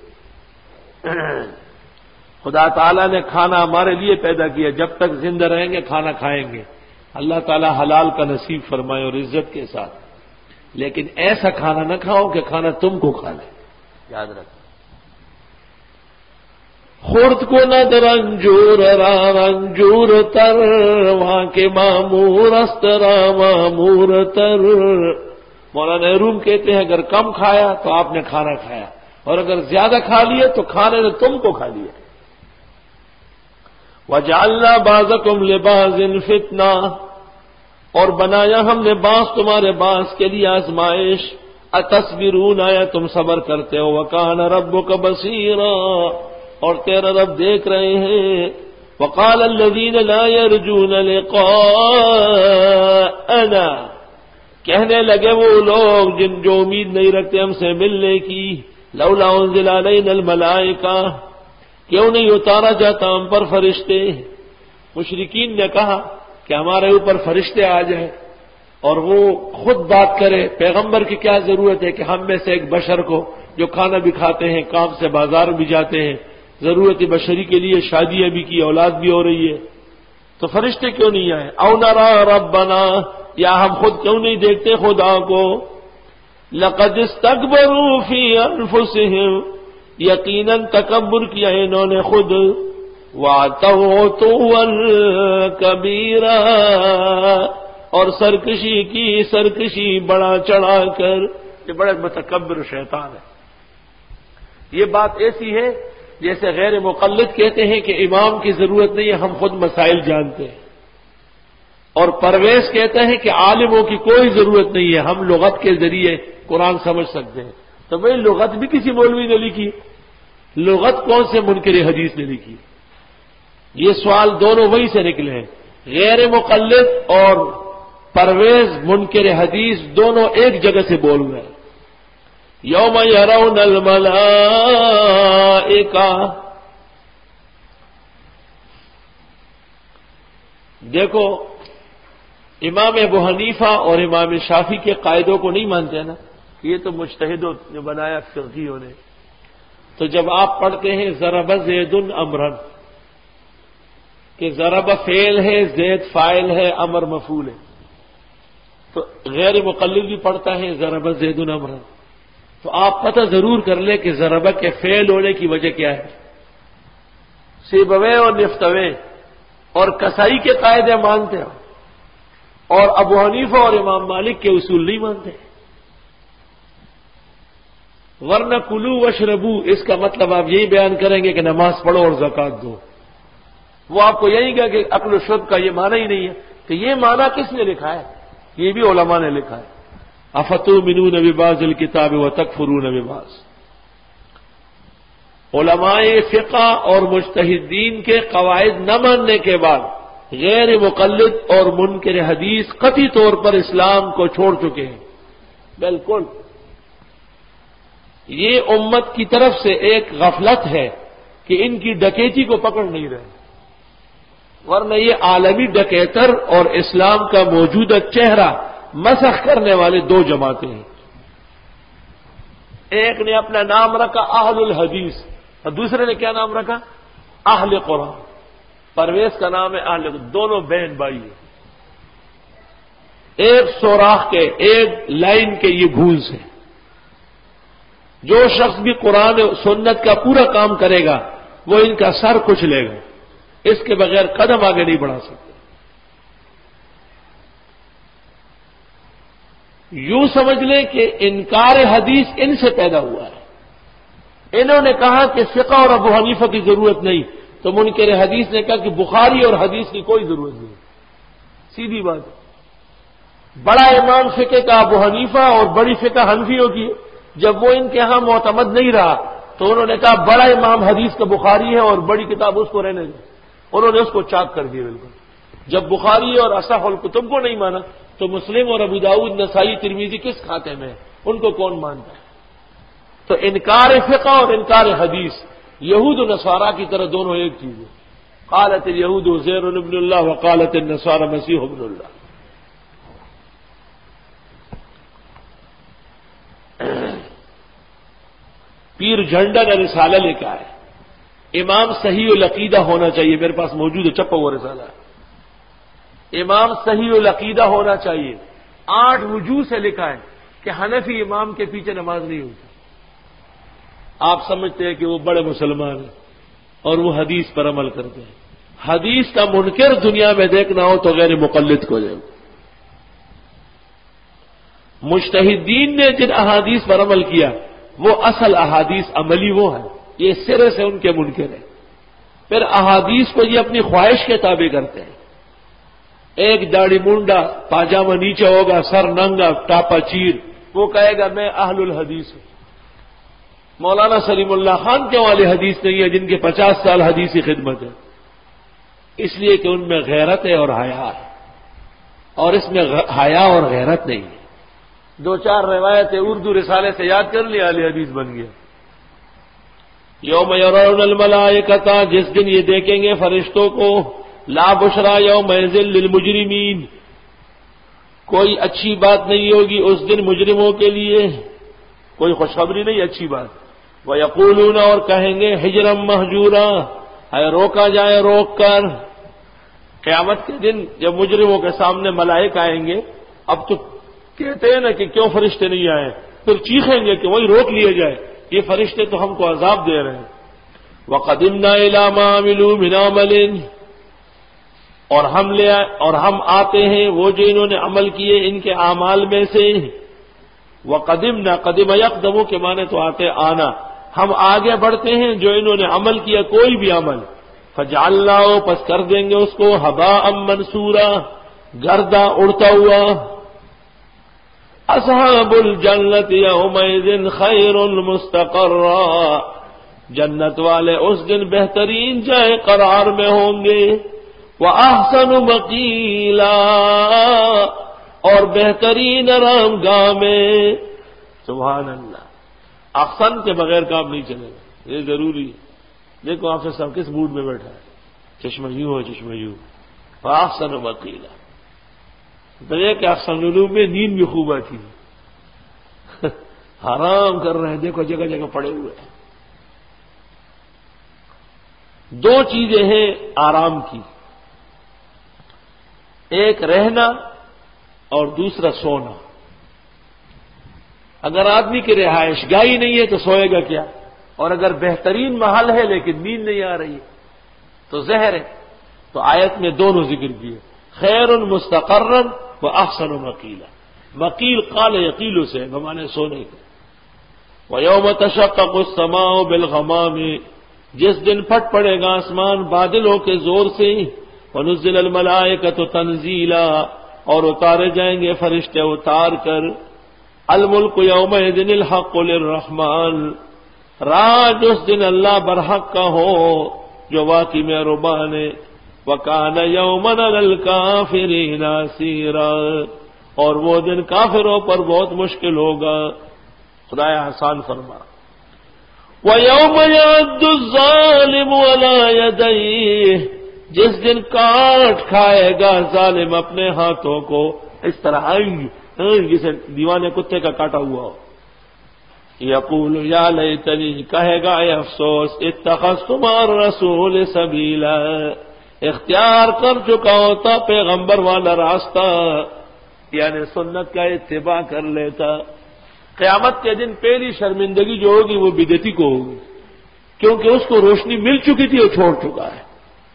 خدا تعالیٰ نے کھانا ہمارے لیے پیدا کیا، جب تک زندہ رہیں گے کھانا کھائیں گے، اللہ تعالیٰ حلال کا نصیب فرمائے اور عزت کے ساتھ، لیکن ایسا کھانا نہ کھاؤ کہ کھانا تم کو کھا لے، یاد رکھ۔ خورد کو نہ رنجور را رنجور تر، وہاں کے معمور استرا معمور تر۔ مولانا روم کہتے ہیں اگر کم کھایا تو آپ نے کھانا کھایا، اور اگر زیادہ کھا لیے تو کھانے نے تم کو کھا لیا۔ وَجَعَلْنَا بَعْضَكُمْ لِبَعْضٍ فِتْنَةً، اور بنایا ہم نے باس تمہارے باس کے لیے آزمائش، اتصبرون آیا تم صبر کرتے ہو، وکان ربک بصیرا اور تیرا رب دیکھ رہے ہیں۔ وقال الذین لا یرجون لقاءنا کہنے لگے وہ لوگ جن جو امید نہیں رکھتے ہم سے ملنے کی، لولا انزل علینا الملائکہ کیوں نہیں اتارا جاتا ہم پر فرشتے؟ مشرکین نے کہا کہ ہمارے اوپر فرشتے آ جائیں اور وہ خود بات کرے، پیغمبر کی کیا ضرورت ہے کہ ہم میں سے ایک بشر کو جو کھانا بھی کھاتے ہیں، کام سے بازار بھی جاتے ہیں، ضرورت بشری کے لیے شادیاں بھی کی، اولاد بھی ہو رہی ہے، تو فرشتے کیوں نہیں آئے؟ او نرا ربنا یا ہم خود کیوں نہیں دیکھتے خدا کو؟ لقد استكبروا في انفسهم یقیناً تکبر کیا انہوں نے خود، وَعَتَوْا عُتُوًّا كَبِيرًا اور سرکشی کی سرکشی بڑا چڑھا کر، یہ بڑا متکبر شیطان ہے۔ یہ بات ایسی ہے جیسے غیر مقلد کہتے ہیں کہ امام کی ضرورت نہیں ہے، ہم خود مسائل جانتے ہیں، اور پرویز کہتا ہے کہ عالموں کی کوئی ضرورت نہیں ہے، ہم لغت کے ذریعے قرآن سمجھ سکتے ہیں۔ تو بھائی لغت بھی کسی مولوی نے لکھی، لغت کون سے منکر حدیث نے لکھی؟ یہ سوال دونوں وہی سے نکلے ہیں، غیر مقلد اور پرویز منکر حدیث دونوں ایک جگہ سے بول رہے ہیں۔ یوم یرون الملائکہ، دیکھو امام ابو حنیفہ اور امام شافعی کے قاعدوں کو نہیں مانتے نا، یہ تو مجتہدوں نے بنایا فقیہوں نے۔ تو جب آپ پڑھتے ہیں ضرب زید امرن کہ ضرب فعل ہے، زید فاعل ہے، امر مفعول ہے، تو غیر مقلد بھی پڑھتا ہے ضرب زید امرن، تو آپ پتہ ضرور کر لیں کہ ضرب کے فعل ہونے کی وجہ کیا ہے۔ سیبوے اور نفتوے اور کسائی کے قاعدے مانتے ہو، اور ابو حنیفہ اور امام مالک کے اصول نہیں مانتے، ورنہ کلو وشربو اس کا مطلب آپ یہی بیان کریں گے کہ نماز پڑھو اور زکات دو، وہ آپ کو یہی کہا کہ عقل و شرب کا یہ معنی ہی نہیں ہے، تو یہ معنی کس نے لکھا ہے؟ یہ بھی علماء نے لکھا ہے۔ افتؤمنون ببعض الکتاب وتکفرون ببعض، علماء فقہ اور مجتہدین کے قواعد نہ ماننے کے بعد غیر مقلد اور منکر حدیث قطعی طور پر اسلام کو چھوڑ چکے ہیں۔ بالکل یہ امت کی طرف سے ایک غفلت ہے کہ ان کی ڈکیتی کو پکڑ نہیں رہے، ورنہ یہ عالمی ڈکیتر اور اسلام کا موجودہ چہرہ مسخ کرنے والے دو جماعتیں ہیں۔ ایک نے اپنا نام رکھا اہل الحدیث اور دوسرے نے کیا نام رکھا؟ اہل قرآن۔ پرویز کا نام ہے اہل، دونوں بہن بھائی ہیں، ایک سوراخ کے ایک لائن کے یہ بھوز ہے۔ جو شخص بھی قرآن سنت کا پورا کام کرے گا وہ ان کا سر کچھ لے گا، اس کے بغیر قدم آگے نہیں بڑھا سکتے۔ یوں سمجھ لیں کہ انکار حدیث ان سے پیدا ہوا ہے۔ انہوں نے کہا کہ فقہ اور ابو حنیفہ کی ضرورت نہیں، تو منکر حدیث نے کہا کہ بخاری اور حدیث کی کوئی ضرورت نہیں، سیدھی بات ہے۔ بڑا امام فقہ کا ابو حنیفہ اور بڑی فقہ حنفیوں کی، جب وہ ان کے ہاں معتمد نہیں رہا تو انہوں نے کہا بڑا امام حدیث کا بخاری ہے اور بڑی کتاب اس کو رہنے دیں، انہوں نے اس کو چاک کر دیا بالکل۔ جب بخاری اور اصح الکتب کو نہیں مانا تو مسلم اور ابو داؤد نسائی ترمذی کس کھاتے میں ہے؟ ان کو کون مانتا ہے؟ تو انکار فقہ اور انکار حدیث یہود و نصارہ کی طرح دونوں ایک چیز ہے۔ قالت الیہود عزیر ابن اللہ وقالت النصارى مسیح ابن اللہ۔ پیر جھنڈا نے رسالہ لکھا ہے، امام صحیح العقیدہ ہونا چاہیے، میرے پاس موجود ہے چپا ہوا رسالہ، امام صحیح العقیدہ ہونا چاہیے۔ آٹھ وجوہ سے لکھا ہے کہ حنفی امام کے پیچھے نماز نہیں ہوتی۔ آپ سمجھتے ہیں کہ وہ بڑے مسلمان ہیں اور وہ حدیث پر عمل کرتے ہیں، حدیث کا منکر دنیا میں دیکھنا ہو تو غیر مقلد کو جائے۔ مجتہدین نے جن احادیث پر عمل کیا وہ اصل احادیث عملی وہ ہیں، یہ سرے سے ان کے منکر ہیں۔ پھر احادیث کو یہ اپنی خواہش کے تابع کرتے ہیں، ایک داڑھی مونڈا، پاجامہ نیچے ہوگا، سر ننگا، ٹاپا چیر، وہ کہے گا میں اہل الحدیث ہوں۔ مولانا سلیم اللہ خان کے والے حدیث نہیں ہے جن کے پچاس سال حدیثی خدمت ہے، اس لیے کہ ان میں غیرت ہے اور حیا ہے، اور اس میں حیا اور غیرت نہیں ہے۔ دو چار روایتیں اردو رسالے سے یاد کر لیا، اہل حدیث بن گیا۔ یوم یرون الملائکۃ، جس دن یہ دیکھیں گے فرشتوں کو، لا بشرا یومئذ للمجرمین، کوئی اچھی بات نہیں ہوگی اس دن مجرموں کے لیے، کوئی خوشخبری نہیں، اچھی بات۔ وَيَقُولُونَ، اور کہیں گے حجرا مہجورا، ہے روکا جائے روک کر۔ قیامت کے دن جب مجرموں کے سامنے ملائکہ آئیں گے، اب تو کہتے ہیں نا کہ کیوں فرشتے نہیں آئے، پھر چیخیں گے کہ وہی روک لیے جائے، یہ فرشتے تو ہم کو عذاب دے رہے ہیں۔ وَقَدِمْنَا إِلَىٰ مَا عَمِلُوا مِنْ عَمَلٍ، اور ہم لے آئے اور ہم آتے ہیں وہ جو انہوں نے عمل کیے ان کے اعمال میں سے۔ وَقَدِمْنَا، قدم یقدمو کے معنی تو آتے آنا، ہم آگے بڑھتے ہیں جو انہوں نے عمل کیا کوئی بھی عمل، فَجَعَلْنَاهُ، پس کر دیں گے اس کو ہَبَاءً مَنثُورًا، گردہ اڑتا ہوا۔ اصحاب الجنت یومئذ خیر مستقرا، جنت والے اس دن بہترین جائے قرار میں ہوں گے، وَأَحْسَنُ مَقِيلًا، اور بہترین آرام گاہ میں۔ سبحان اللہ، احسن کے بغیر کام نہیں چلے گا، یہ ضروری ہے۔ دیکھو آپ سے سب کس موڈ میں بیٹھا ہے، چشمہ یوں ہو چشمہ یوں، وَأَحْسَنُ مَقِيلًا، تو یہ کہ احسن العلوم میں نیند بھی خوب آتی ہے، حرام کر رہے ہیں، دیکھو جگہ جگہ پڑے ہوئے ہیں۔ دو چیزیں ہیں آرام کی، ایک رہنا اور دوسرا سونا۔ اگر آدمی کی رہائش گاہ ہی نہیں ہے تو سوئے گا کیا، اور اگر بہترین محل ہے لیکن نیند نہیں آ رہی ہے تو زہر ہے۔ تو آیت میں دونوں ذکر کیے، خیر مستقرا و احسن مقیلا۔ مقیل قال یقیل سے بمانے سونے کے۔ وَيَوْمَ تَشَقَّقُ السَّمَاءُ بِالْغَمَامِ، جس دن پھٹ پڑے گا آسمان بادلوں کے زور سے، وَنُزِّلَ الْمَلَائِكَةُ تَنزِيلًا، اور اتارے جائیں گے فرشتے اتار کر۔ الملک یومئذ الحق للرحمن، راج اس دن اللہ برحق کا ہو جو واقعی مہربان ہے۔ وَكَانَ يَوْمًا عَلَى الْكَافِرِينَ عَسِيرًا، اور وہ دن کافروں پر بہت مشکل ہوگا، خدایا آسان فرما۔ وَيَوْمَ يَعَضُّ الظَّالِمُ عَلَىٰ يَدَيْهِ، جس دن کاٹ کھائے گا ظالم اپنے ہاتھوں کو، اس طرح آئیں گے جسے دیوانے کتے کا کاٹا ہوا ہو۔ یقول یا لیتنی، کہے گا اے افسوس، اتخذت مع الرسول سبیلا، اختیار کر چکا ہوتا پیغمبر والا راستہ، یعنی سنت کا اتباع کر لیتا۔ قیامت کے دن پہلی شرمندگی جو ہوگی وہ بدعتی کو ہوگی، کیونکہ اس کو روشنی مل چکی تھی اور چھوڑ چکا ہے۔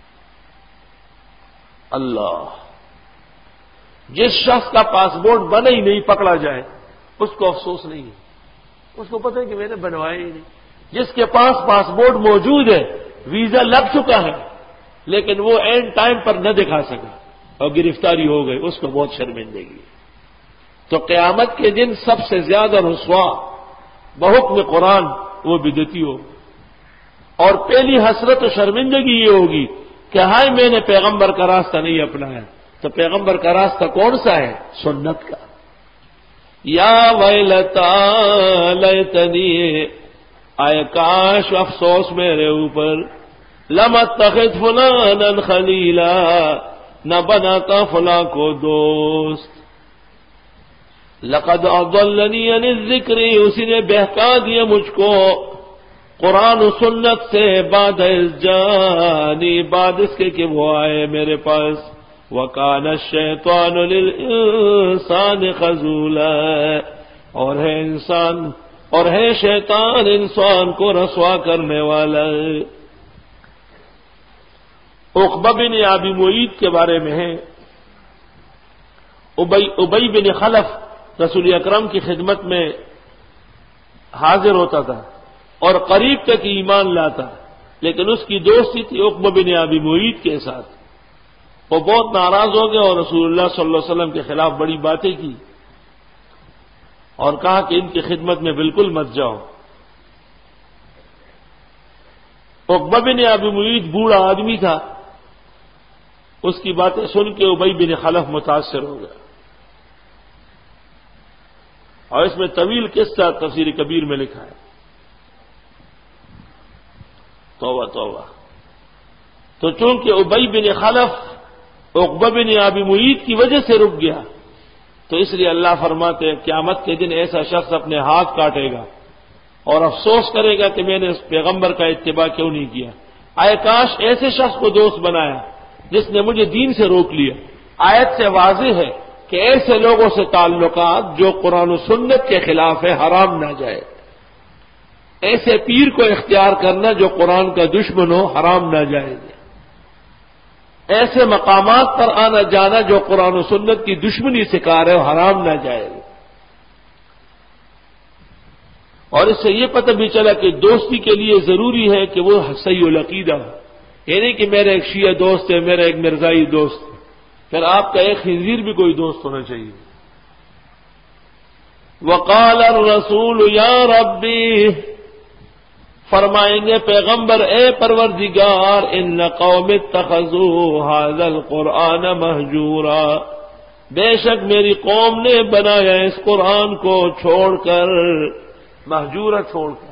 اللہ، جس شخص کا پاسپورٹ بنا ہی نہیں پکڑا جائے اس کو افسوس نہیں ہے، اس کو پتہ ہے کہ میں نے بنوایا ہی نہیں۔ جس کے پاس پاسپورٹ موجود ہے، ویزا لگ چکا ہے، لیکن وہ اینڈ ٹائم پر نہ دکھا سکا اور گرفتاری ہو گئی، اس کو بہت شرمندگی ہے۔ تو قیامت کے دن سب سے زیادہ رسوا بحکم قرآن وہ بدعتی ہو، اور پہلی حسرت و شرمندگی یہ ہوگی کہ ہائے میں نے پیغمبر کا راستہ نہیں اپنایا۔ تو پیغمبر کا راستہ کون سا ہے؟ سنت کا۔ یا ویلتا لیتنی، آئے کاش افسوس میرے اوپر، لم اتخذ فلانا خلیلا، نہ بناتا فلاں کو دوست، لقد اضلنی عن الذکر، اسی نے بہکا دیا مجھ کو قرآن و سنت سے، بعد اذ جانی، بعد اس کے کہ وہ آئے میرے پاس، وَكَانَ الشَّيْطَانُ لِلْإِنسَانِ خَذُولًا، اور ہے انسان اور ہے شیطان انسان کو رسوا کرنے والا۔ عقبہ بن ابی معیط کے بارے میں ہے، ابی ابی بن خلف رسول اکرم کی خدمت میں حاضر ہوتا تھا اور قریب تک ایمان لاتا، لیکن اس کی دوستی تھی عقبہ بن ابی معیط کے ساتھ۔ وہ بہت ناراض ہو گئے اور رسول اللہ صلی اللہ علیہ وسلم کے خلاف بڑی باتیں کی اور کہا کہ ان کی خدمت میں بالکل مت جاؤ۔ عقبہ بن ابی معیط بوڑھا آدمی تھا، اس کی باتیں سن کے ابی بن خلف متاثر ہو گیا، اور اس میں طویل قصہ تفسیر کبیر میں لکھا ہے۔ توبہ توبہ۔ تو چونکہ ابی بن خلف عقبہ بن ابی معیط کی وجہ سے رک گیا، تو اس لیے اللہ فرماتے ہیں قیامت کے دن ایسا شخص اپنے ہاتھ کاٹے گا اور افسوس کرے گا کہ میں نے اس پیغمبر کا اتباع کیوں نہیں کیا، آئے کاش ایسے شخص کو دوست بنایا جس نے مجھے دین سے روک لیا۔ آیت سے واضح ہے کہ ایسے لوگوں سے تعلقات جو قرآن و سنت کے خلاف ہے حرام نہ جائے، ایسے پیر کو اختیار کرنا جو قرآن کا دشمن ہو حرام نہ جائے، ایسے مقامات پر آنا جانا جو قرآن و سنت کی دشمنی سے کار ہے حرام نہ جائے۔ اور اس سے یہ پتہ بھی چلا کہ دوستی کے لیے ضروری ہے کہ وہ صحیح العقیدہ ہو، یہ نہیں کہ میرا ایک شیعہ دوست ہے، میرا ایک مرزائی دوست ہے، پھر آپ کا ایک خنزیر بھی کوئی دوست ہونا چاہیے۔ وقال الرسول یا ربی، فرمائیں گے پیغمبر اے پروردگار، ان قوم اتخذوا هذا القرآن مہجورا، بے شک میری قوم نے بنایا اس قرآن کو چھوڑ کر، مہجورا چھوڑ کر۔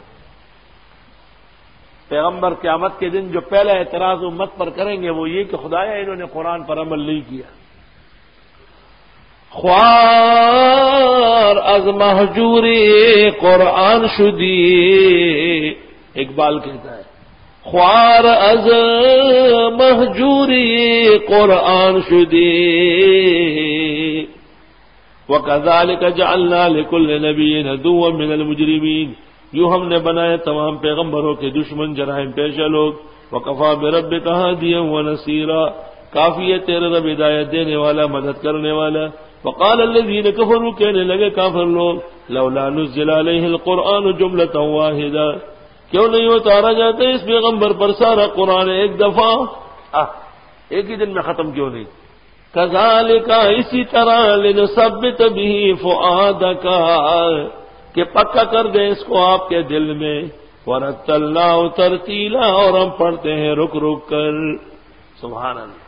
پیغمبر قیامت کے دن جو پہلا اعتراض امت پر کریں گے وہ یہ کہ خدایا انہوں نے قرآن پر عمل نہیں کیا۔ خوار از مہجوری قرآن شدی، اقبال کہتا ہے خوار از مہجوری قرآن شدی، وَكَذَلِكَ جَعَلْنَا لِكُلِّ نَبِيٍّ عَدُوًّا مِّنَ الْمُجْرِمِينَ، یوں ہم نے بنائے تمام پیغمبروں کے دشمن جرائم پیشہ لوگ۔ وَكَفَىٰ بِرَبِّكَ هَادِيًا وَنَصِيرًا، کافی ہے تیرے رب ہدایت دینے والا مدد کرنے والا۔ وقال الذين كفروا، کہنے لگے کافر لوگ، لولا نزل عليه القرآن جملة واحدة، کیوں نہیں اتارا جاتا اس پیغمبر پر سارا قرآن ایک دفعہ، ایک ہی دن میں ختم کیوں نہیں؟ کذالک، اسی طرح، لنثبت به فؤادک، کہ پکا کر دیں اس کو آپ کے دل میں، ورتلناه ترتیلا، اور ہم پڑھتے ہیں رک رک کر۔ سبحان اللہ۔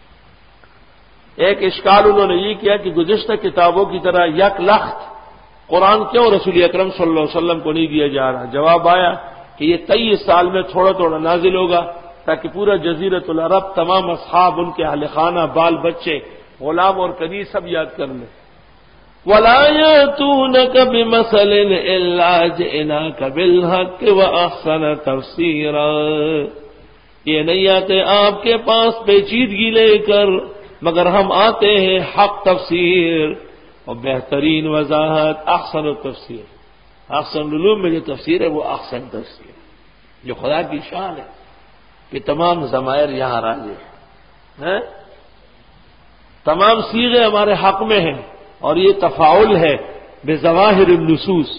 ایک اشکال انہوں نے یہ کیا کہ گزشتہ کتابوں کی طرح یک لخت قرآن کیوں رسول اکرم صلی اللہ علیہ وسلم کو نہیں دیا جا رہا؟ جواب آیا کہ یہ تیئیس سال میں تھوڑا تھوڑا نازل ہوگا تاکہ پورا جزیرۃ العرب، تمام اصحاب، ان کے اہل خانہ، بال بچے، غلام اور کنیز سب یاد کر لیں۔ وَلَا يَأْتُونَكَ بِمَثَلٍ إِلَّا جِئْنَاكَ بِالْحَقِّ وَأَحْسَنَ تَفْسِيرًا، یہ نہیں آتے آپ کے پاس پیچیدگی لے کر، مگر ہم آتے ہیں حق تفسیر اور بہترین وضاحت، احسن التفسیر۔ احسن العلوم میں جو تفسیر ہے وہ احسن تفسیر، جو خدا کی شان ہے کہ تمام ضمائر یہاں راضی ہیں، تمام صیغے ہمارے حق میں ہیں، اور یہ تفاعل ہے بظواہر النصوص۔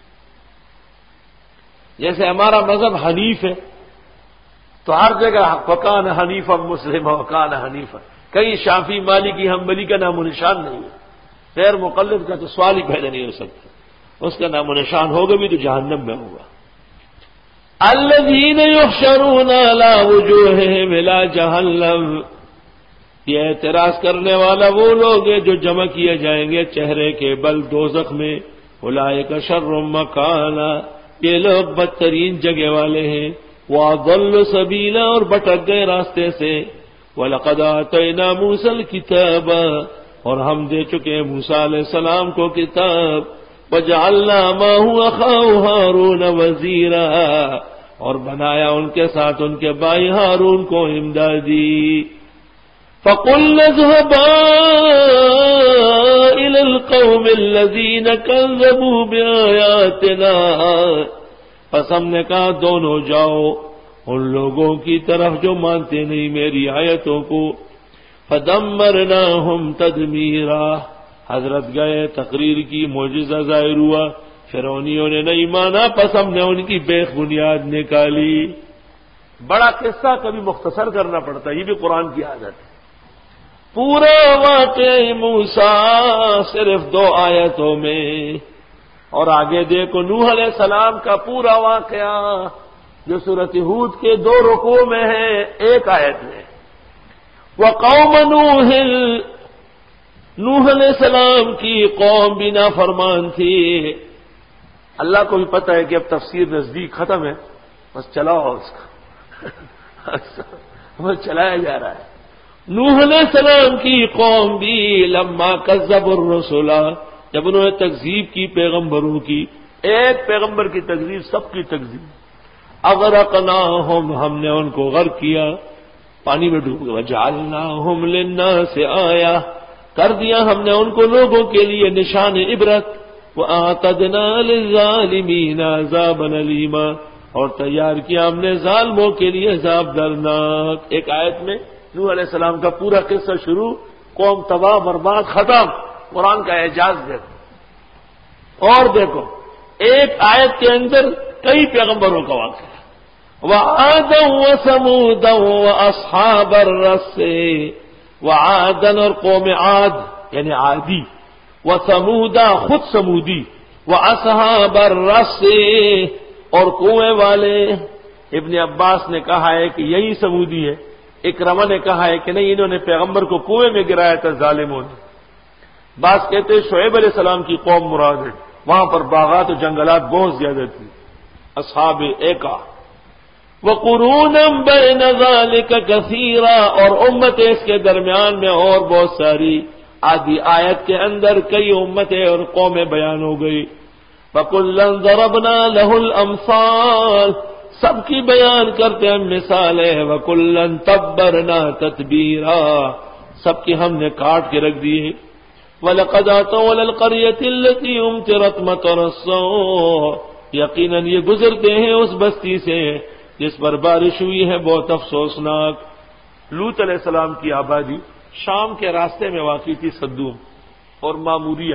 جیسے ہمارا مذہب حنیف ہے تو ہر جگہ وکان حنیفا مسلم، وکان حنیفا، کہیں شافعی مالکی حنبلی کا نام و نشان نہیں ہے، غیر مقلد کا تو سوال ہی پیدا نہیں ہو سکتا، اس کا نام و نشان ہوگا بھی تو جہنم میں ہوگا۔ الذین یحشرون علی وجوہہم الی جہنم، یہ اعتراض کرنے والا وہ لوگ ہیں جو جمع کیے جائیں گے چہرے کے بل دوزخ میں، اولئک شر مکانا، یہ لوگ بدترین جگہ والے ہیں، وَأَضَلُّ سَبِيلًا، اور بھٹک گئے راستے سے، وَلَقَدْ آتَيْنَا مُوسَى الْكِتَابَ، اور ہم دے چکے ہیں موسیٰ علیہ السلام کو کتاب، وَجَعَلْنَا مَعَهُ أَخَاهُ هَارُونَ وَزِيرًا، اور بنایا ان کے ساتھ ان کے بھائی ہارون کو امدادی۔ فَقُلْنَا اذْهَبَا إِلَى الْقَوْمِ الَّذِينَ كَذَّبُوا بِآيَاتِنَا، پس ہم نے کہا دونوں جاؤ ان لوگوں کی طرف جو مانتے نہیں میری آیتوں کو۔ فَدَمَّرْنَاهُمْ تَدْمِيرًا، حضرت گئے، تقریر کی، معجزہ ظاہر ہوا، فرعونیوں نے نہیں مانا، پس ہم نے ان کی بیخ بنیاد نکالی۔ بڑا قصہ کبھی مختصر کرنا پڑتا ہے، یہ بھی قرآن کی عادت ہے۔ پورا واقعہ موسیٰ صرف دو آیتوں میں، اور آگے دیکھو نوح علیہ السلام کا پورا واقعہ جو سورۃ ہود کے دو رکوع میں ہے، ایک آیت میں۔ وقوم نوح، نوح علیہ السلام کی قوم بھی نافرمان تھی۔ اللہ کو بھی پتہ ہے کہ اب تفسیر نزدیک ختم ہے، بس چلاؤ اس کا بس چلایا جا رہا ہے۔ نوح علیہ السلام کی قوم بھی لما کذبوا الرسل، جب انہوں نے تکذیب کی پیغمبروں کی، ایک پیغمبر کی تکذیب سب کی تکذیب، اغرقناہم، ہم نے ان کو غرق کیا، پانی میں ڈوب گئے، وجعلناہم للناس آیہ، کر دیا ہم نے ان کو لوگوں کے لیے نشان عبرت، وَأَعْتَدْنَا لِلظَّالِمِينَ عَذَابًا أَلِيمًا، اور تیار کیا ہم نے ظالموں کے لیے عذاب دردناک۔ ایک آیت میں نوح علیہ السلام کا پورا قصہ شروع، قوم تباہ برباد ختم، قرآن کا اعجاز دیکھو۔ اور دیکھو ایک آیت کے اندر کئی پیغمبروں کا واقعہ، وَعَادًا وَثَمُودًا وَأَصْحَابَ الرَّسِّ، وعادن اور قوم عاد یعنی عادی، وثمودا خود سمودی، واصحاب الرس اور کنویں والے۔ ابن عباس نے کہا ہے کہ یہی سمودی ہے، اکرمہ نے کہا ہے کہ نہیں انہوں نے پیغمبر کو کنویں میں گرایا تھا ظالموں نے۔ بعض کہتے ہیں شعیب علیہ السلام کی قوم مراد ہے، وہاں پر باغات و جنگلات بہت زیادہ تھی۔ اصحاب ایکا وقرونا بین ذالک کثیرا، اور امتیں اس کے درمیان میں اور بہت ساری۔ آدھی آیت کے اندر کئی امتیں اور قومیں بیان ہو گئی۔ فَكُلًّا ضَرَبْنَا لَهُ الْأَمْثَالَ، سب کی بیان کرتے ہیں مثالیں۔ وَكُلًّا تَبَّرْنَا تَتْبِيرًا، سب کی ہم نے کاٹ کے رکھ دیے۔ وَلَقَدْ أَتَوْا عَلَى الْقَرْيَةِ الَّتِي أُمْطِرَتْ مَطَرَ السَّوْءِ، یقیناً یہ گزرتے ہیں اس بستی سے جس پر بارش ہوئی ہے بہت افسوسناک۔ لوط علیہ السلام کی آبادی شام کے راستے میں واقع تھی، صدوم اور ماموریہ۔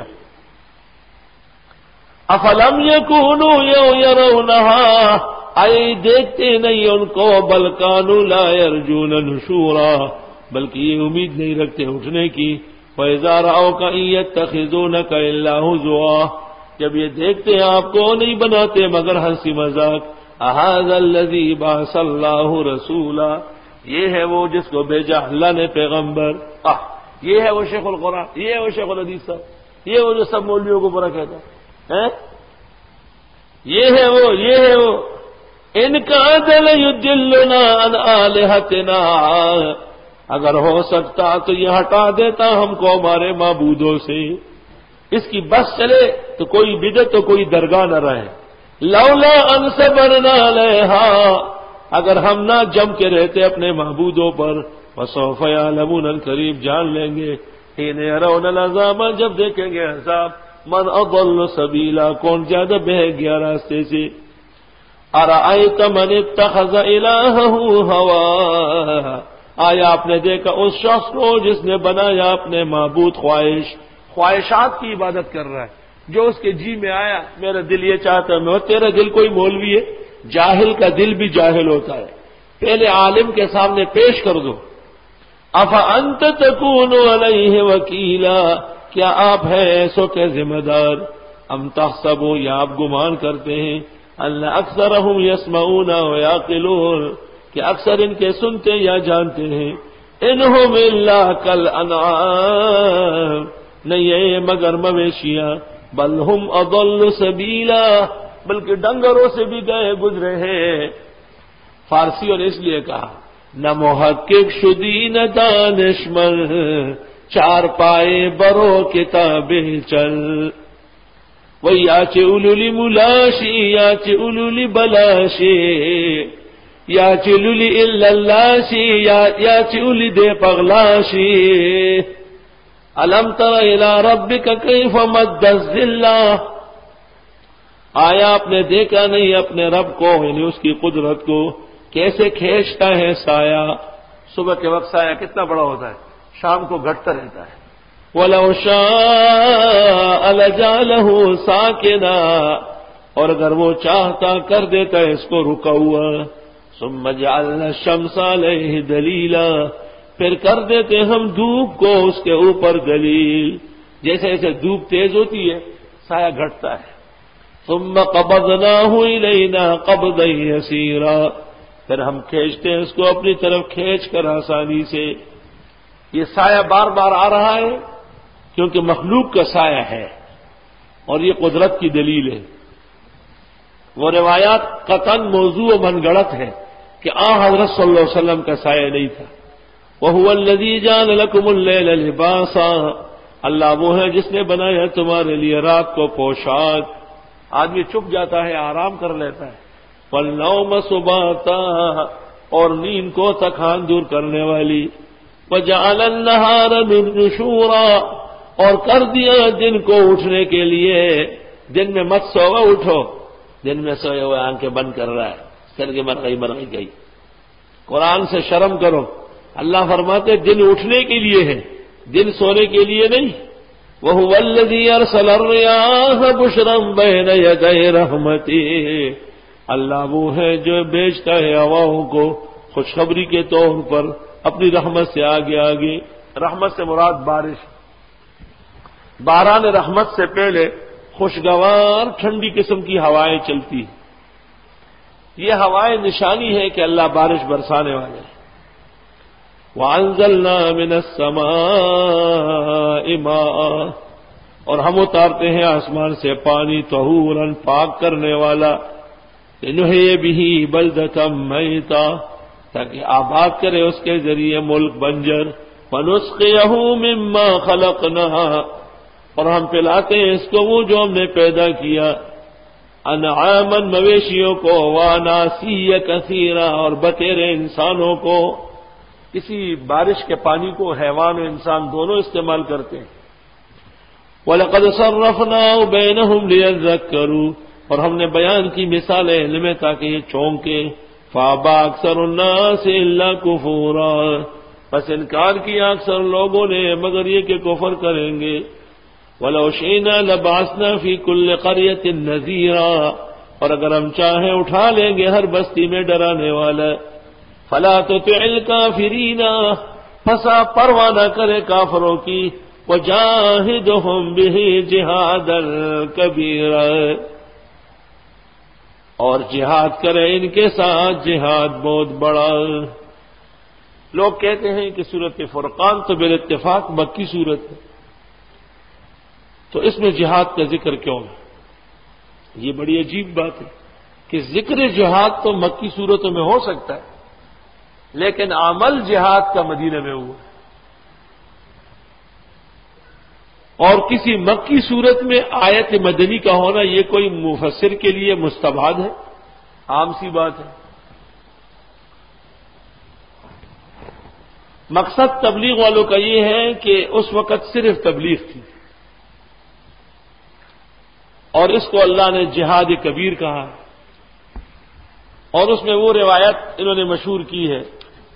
افلم یکونوا یرونہا، آئے دیکھتے نہیں ان کو، بل کانوا لا یرجون نشورا، بلکہ یہ امید نہیں رکھتے اٹھنے کی۔ فَإِذَا رَأَوْكَ إِن يَتَّخِذُونَكَ إِلَّا هُزُوًا، جب یہ دیکھتے ہیں آپ کو نہیں بناتے مگر ہنسی مذاق۔ أَهَذَا الَّذِي بَعَثَ اللَّهُ رَسُولًا، یہ ہے وہ جس کو بھیجا اللہ نے پیغمبر۔ آہ یہ ہے وہ شیخ القرآن، یہ ہے وہ شیخ الحدیث صاحب، یہ وہ جو سب مولویوں کو برا کہتا ہے، یہ ہے وہ، یہ ہے وہ۔ ان کاد لیضلنا عن آلہتنا، اگر ہو سکتا تو یہ ہٹا دیتا ہم کو ہمارے معبودوں سے، اس کی بس چلے تو کوئی بدعت تو کوئی درگاہ نہ رہے۔ لولا ان صبرنا علیہا، اگر ہم نہ جم کے رہتے اپنے معبودوں پر۔ وسوف یعلمون، قریب جان لیں گے، حین یرون العذاب، جب دیکھیں گے عذاب، من اضل سبیلا، کون زیادہ بہہ گیا راستے سے۔ ارأیت من اتخذ الہہ ہواہ، آیا آپ نے دیکھا اس شخص کو جس نے بنایا اپنے معبود خواہش، خواہشات کی عبادت کر رہا ہے، جو اس کے جی میں آیا میرا دل یہ چاہتا ہے میں، تیرا دل کوئی مولوی ہے؟ جاہل کا دل بھی جاہل ہوتا ہے، پہلے عالم کے سامنے پیش کر دو۔ افانت تکون علیہ وکیلا، کیا آپ ہیں ایسو کے ذمہ دار؟ ام تحسبوا، یا آپ گمان کرتے ہیں، ان اکثرهم یسمعون ویعقلون، کہ اکثر ان کے سنتے یا جانتے ہیں۔ انہم الا کالانعام، نہیں ہے مگر مویشیاں، بل ہم اضل سبیلا، بلکہ ڈنگروں سے بھی گئے گزرے ہیں۔ فارسیوں نے اس لیے کہا نہ محقق شدی نہ دانشمند، چار پائے برو کتابیں چل، وہی یا چلولی ملاشی یا چلولی بلاشی یا چلولی اللاشی یا چلولی دے پغلاشی۔ الم تر الی ربک کیف مد الظل، آیا آپ نے دیکھا نہیں اپنے رب کو، یعنی اس کی قدرت کو، کیسے کھینچتا ہے سایہ۔ صبح کے وقت سایہ کتنا بڑا ہوتا ہے، شام کو گھٹتا رہتا ہے۔ وَلَوْ شَاءَ لَجَعَلَهُ سَاكِنًا، اور اگر وہ چاہتا کر دیتا ہے اس کو رکا ہوا۔ ثُمَّ جَعَلْنَا الشَّمْسَ عَلَيْهِ دَلِيلًا، پھر کر دیتے ہم دھوپ کو اس کے اوپر دلیل، جیسے جیسے دھوپ تیز ہوتی ہے سایہ گھٹتا ہے. ثم قبضناہ الینا قبضا یسیرا، پھر ہم کھینچتے ہیں اس کو اپنی طرف کھینچ کر آسانی سے. یہ سایہ بار بار آ رہا ہے کیونکہ مخلوق کا سایہ ہے اور یہ قدرت کی دلیل ہے. وہ روایات قطعاً موضوع و من گڑت ہے کہ آ حضرت صلی اللہ علیہ وسلم کا سایہ نہیں تھا. وَهُوَ الَّذِي جَعَلَ لَكُمُ اللَّيْلَ لِبَاسًا، اللہ وہ ہے جس نے بنایا تمہارے لیے رات کو پوشاک. آدمی چپ جاتا ہے، آرام کر لیتا ہے. وَالنَّوْمَ سُبَاتًا، اور نیند کو تکان دور کرنے والی. وَجَعَلَ النَّهَارَ نُشُورًا، اور کر دیا دن کو اٹھنے کے لیے. دن میں مت سوو، اٹھو. دن میں سوئے ہوئے آنکھیں بند کر رہا ہے، سر کے مر گئی مر گئی گئی. قرآن سے شرم کرو. اللہ فرماتے دن اٹھنے کے لیے ہے، دن سونے کے لیے نہیں. وَهُوَ الَّذِي أَرْسَلَ الرِّيَاحَ بُشْرًا بَيْنَ يَدَيْ رَحْمَتِهِ، اللہ وہ ہے جو بھیجتا ہے ہواؤں کو خوشخبری کے طور پر اپنی رحمت سے آگے آگے. رحمت سے مراد بارش. باران رحمت سے پہلے خوشگوار ٹھنڈی قسم کی ہوائیں چلتی ہیں. یہ ہوائیں نشانی ہے کہ اللہ بارش برسانے والے ہیں. وَأَنزَلْنَا مِنَ السَّمَاءِ مَاءً، اور ہم اتارتے ہیں آسمان سے پانی طہوراً پاک کرنے والا. لِنُحْيِيَ بِهِ بَلْدَةً مَّيْتًا، تاکہ آباد کرے اس کے ذریعے ملک بنجر. وَنُسْقِيَهُ مِمَّا خَلَقْنَا، اور ہم پلاتے ہیں اس کو وہ جو ہم نے پیدا کیا. انعاماً مویشیوں کو، واناسیہ کثیرا، اور بتیرے انسانوں کو. کسی بارش کے پانی کو حیوان و انسان دونوں استعمال کرتے ہیں. وَلَقَدْ صَرَّفْنَاهُ بَيْنَهُمْ لِيَذَّكَّرُوا، اور ہم نے بیان کی مثالیں علم تاکہ یہ چونکے. فَأَبَى أَكْثَرُ النَّاسِ إِلَّا كُفُورًا، بس انکار کیا اکثر لوگوں نے مگر یہ کہ کفر کریں گے. وَلَوْ شِئْنَا لَبَعَثْنَا فِي كُلِّ قَرْيَةٍ نَذِيرًا، اور اگر ہم چاہیں اٹھا لیں گے ہر بستی میں ڈرانے والا. فَلَا تُطِعِ الْكَافِرِينَ، پسا پرواہ نہ کرے کافروں کی. وَجَاهِدْهُمْ بِهِ جِهَادًا كَبِيرًا، اور جہاد کرے ان کے ساتھ جہاد بہت بڑا. لوگ کہتے ہیں کہ سورۃ فرقان تو بالاتفاق مکی سورت ہے، تو اس میں جہاد کا ذکر کیوں ہے؟ یہ بڑی عجیب بات ہے کہ ذکر جہاد تو مکی صورتوں میں ہو سکتا ہے لیکن عمل جہاد کا مدینہ میں ہوا. اور کسی مکی صورت میں آیت مدنی کا ہونا یہ کوئی مفسر کے لیے مستبعد ہے؟ عام سی بات ہے. مقصد تبلیغ والوں کا یہ ہے کہ اس وقت صرف تبلیغ تھی اور اس کو اللہ نے جہاد کبیر کہا. اور اس میں وہ روایت انہوں نے مشہور کی ہے،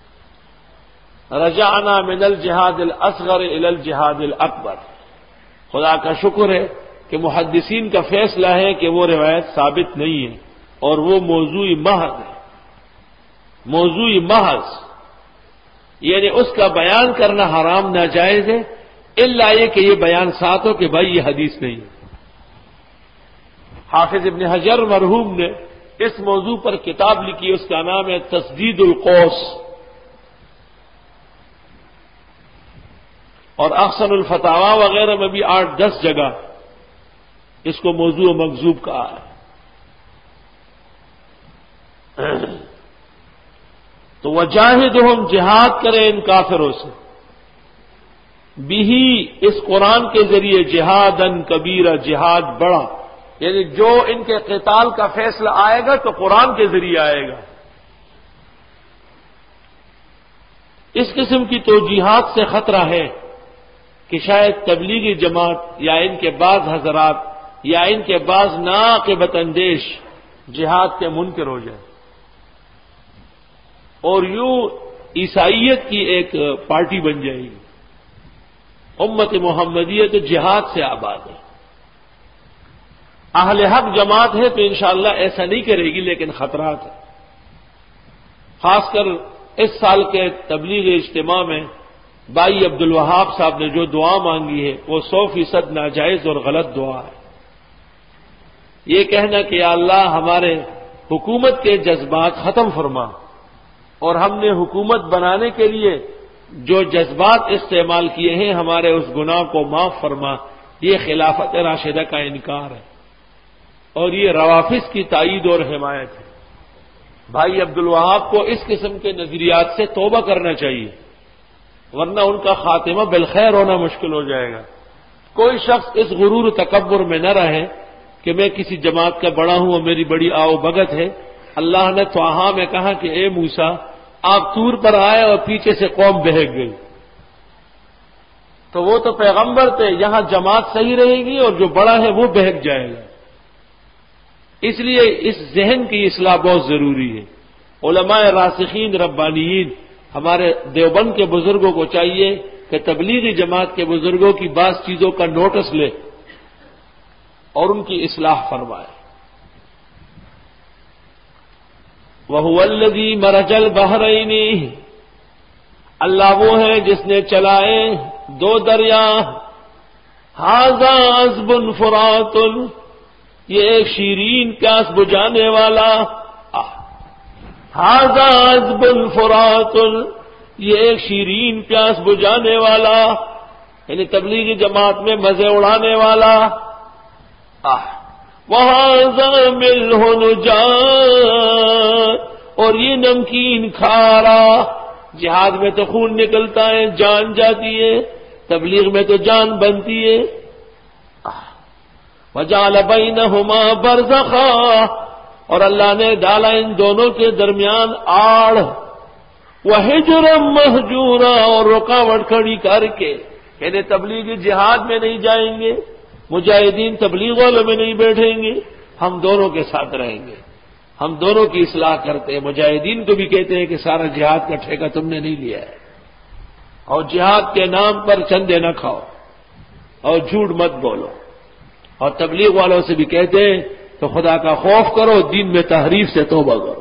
رجعنا من الجہاد الاصغر الى الجہاد الاکبر. خدا کا شکر ہے کہ محدثین کا فیصلہ ہے کہ وہ روایت ثابت نہیں ہے اور وہ موضوع محض ہے. موضوع محض یعنی اس کا بیان کرنا حرام ناجائز ہے، الا یہ کہ یہ بیان ساتھ ہو کہ بھائی یہ حدیث نہیں ہے. حافظ ابن حجر مرحوم نے اس موضوع پر کتاب لکھی، اس کا نام ہے تسدید القوس، اور احسن الفتاوا وغیرہ میں بھی آٹھ دس جگہ اس کو موضوع مکذوب کہا ہے. تو وجاہدہم، جہاد کرے ان کافروں سے، بھی اس قرآن کے ذریعے جہادن کبیرہ، جہاد بڑا، یعنی جو ان کے قتال کا فیصلہ آئے گا تو قرآن کے ذریعے آئے گا. اس قسم کی توجیہات سے خطرہ ہے کہ شاید تبلیغی جماعت یا ان کے بعض حضرات یا ان کے بعض ناقبت اندیش جہاد کے منکر ہو جائیں اور یوں عیسائیت کی ایک پارٹی بن جائے گی. امت محمدیہ تو جہاد سے آباد ہے. اہل حق جماعت ہے تو انشاءاللہ ایسا نہیں کرے گی، لیکن خطرات ہیں. خاص کر اس سال کے تبلیغ اجتماع میں بھائی عبد الوہاب صاحب نے جو دعا مانگی ہے وہ سو فیصد ناجائز اور غلط دعا ہے۔ یہ کہنا کہ یا اللہ ہمارے حکومت کے جذبات ختم فرما اور ہم نے حکومت بنانے کے لیے جو جذبات استعمال کیے ہیں ہمارے اس گناہ کو معاف فرما، یہ خلافت راشدہ کا انکار ہے اور یہ روافض کی تائید اور حمایت ہے۔ بھائی عبد الوہاب کو اس قسم کے نظریات سے توبہ کرنا چاہیے، ورنہ ان کا خاتمہ بالخیر ہونا مشکل ہو جائے گا۔ کوئی شخص اس غرور و تکبر میں نہ رہے کہ میں کسی جماعت کا بڑا ہوں اور میری بڑی آؤ بھگت ہے۔ اللہ نے طٰہٰ میں کہا کہ اے موسیٰ آپ طور پر آئے اور پیچھے سے قوم بہک گئی، تو وہ تو پیغمبر تھے، یہاں جماعت صحیح رہے گی اور جو بڑا ہے وہ بہک جائے گا۔ اس لیے اس ذہن کی اصلاح بہت ضروری ہے۔ علماء راسخین ربانیین ہمارے دیوبند کے بزرگوں کو چاہیے کہ تبلیغی جماعت کے بزرگوں کی بعض چیزوں کا نوٹس لے اور ان کی اصلاح فرمائے۔ وَهُوَ الَّذِي مَرَجَ الْبَحْرَيْنِ، اللہ وہ ہے جس نے چلائے دو دریا، هَذَا عَذْبٌ فُرَاتٌ، یہ ایک شیرین پیاس بجھانے والا، هَذَا عَذْبٌ فُرَاتٌ، یہ ایک شیرین پیاس بجھانے والا، یعنی تبلیغی جماعت میں مزے اڑانے والا، وَهَذَا مِلْحٌ نُجَّاجٌ، اور یہ نمکین کھارا۔ جہاد میں تو خون نکلتا ہے، جان جاتی ہے، تبلیغ میں تو جان بنتی ہے۔ وَجَعَلَ بَيْنَهُمَا بَرْزَخًا، اور اللہ نے ڈالا ان دونوں کے درمیان آڑ، وَحِجْرًا مَحْجُورًا، اور رکاوٹ کھڑی کر کے، یعنی تبلیغی جہاد میں نہیں جائیں گے، مجاہدین تبلیغ والوں میں نہیں بیٹھیں گے، ہم دونوں کے ساتھ رہیں گے، ہم دونوں کی اصلاح کرتے ہیں۔ مجاہدین کو بھی کہتے ہیں کہ سارا جہاد کا ٹھیکہ تم نے نہیں لیا ہے، اور جہاد کے نام پر چندے نہ کھاؤ اور جھوٹ مت بولو، اور تبلیغ والوں سے بھی کہتے ہیں تو خدا کا خوف کرو، دین میں تحریف سے توبہ کرو۔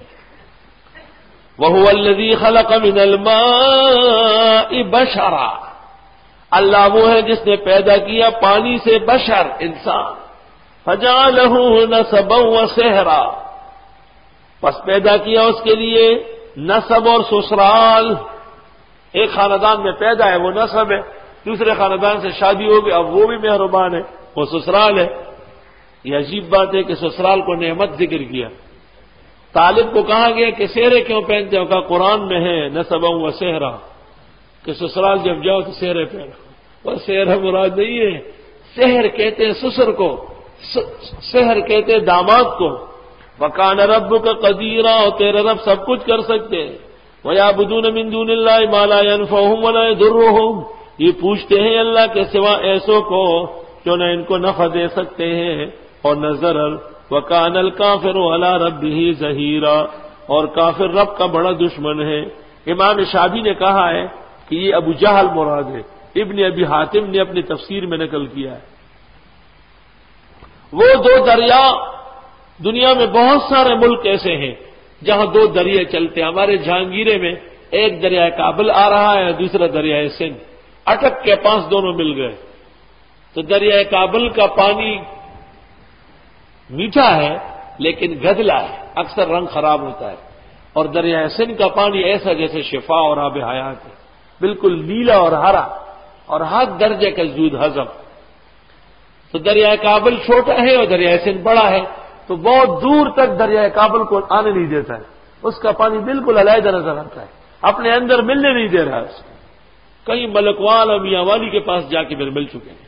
وَهُوَ الَّذِي خَلَقَ مِنَ الْمَاءِ بَشَرًا، اللہ وہ ہے جس نے پیدا کیا پانی سے بشر، انسان، فَجَعَلَهُ نَسَبًا وَصِهْرًا، پس پیدا کیا اس کے لیے نسب اور سسرال۔ ایک خاندان میں پیدا ہے وہ نسب ہے، دوسرے خاندان سے شادی ہوگی اب وہ بھی مہربان ہے، وہ سسرال ہے۔ یہ عجیب بات ہے کہ سسرال کو نعمت ذکر کیا۔ طالب کو کہا گیا کہ سہرے کیوں پہنتے ہو؟ کہا قرآن میں ہے نسبا و سہرا، کہ سسرال جب جاؤ تو سہرے پہنو۔ وہ سہرا مراد نہیں ہے، سحر کہتے ہیں سسر کو، سحر کہتے ہیں داماد کو۔ وَكَانَ رَبُّكَ قَدِيرًا، اور تیرے رب سب کچھ کر سکتے ہیں۔ وَيَعْبُدُونَ مِن دُونِ اللَّهِ مَا لَا يَنفَعُهُمْ وَلَا يَضُرُّهُمْ، یہ پوچھتے ہیں اللہ کے سوا ایسوں کو جو نہ ان کو نفع دے سکتے ہیں اور نہ ضرر۔ وَكَانَ الْكَافِرُ عَلَى رَبِّهِ ظَهِيرًا، اور کافر رب کا بڑا دشمن ہے۔ امام شعبی نے کہا ہے کہ یہ ابو جہل مراد ہے، ابن ابی حاتم نے اپنی تفسیر میں نقل کیا ہے۔ وہ دو دریا، دنیا میں بہت سارے ملک ایسے ہیں جہاں دو دریا چلتے ہیں۔ ہمارے جہانگیرے میں ایک دریائے کابل آ رہا ہے، دوسرا دریائے سندھ، اٹک کے پاس دونوں مل گئے۔ تو دریائے کابل کا پانی میٹھا ہے لیکن گدلا ہے، اکثر رنگ خراب ہوتا ہے، اور دریائے سندھ کا پانی ایسا جیسے شفا اور آب حیات ہے، بالکل نیلا اور ہرا اور ہر درجے کا زود ہضم۔ تو دریائے کابل چھوٹا ہے اور دریائے سندھ بڑا ہے، تو بہت دور تک دریائے کابل کو آنے نہیں دیتا ہے، اس کا پانی بالکل علیحدہ نظر آتا ہے، اپنے اندر ملنے نہیں دے رہا ہے اس کو۔ کئی ملکوال اور میاں والی کے پاس جا کے میرے مل چکے ہیں۔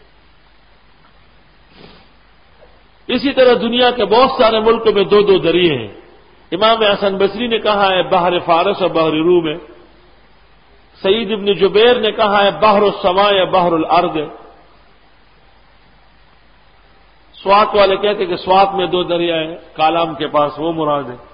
اسی طرح دنیا کے بہت سارے ملکوں میں دو دو دریا ہیں۔ امام حسن بصری نے کہا ہے بحر فارس اور بحر روم ہے، سعید ابن جبیر نے کہا ہے بحر السماء یا بحر الارض۔ سوات والے کہتے ہیں کہ سوات میں دو دریا ہیں، کالام کے پاس وہ مراد ہے۔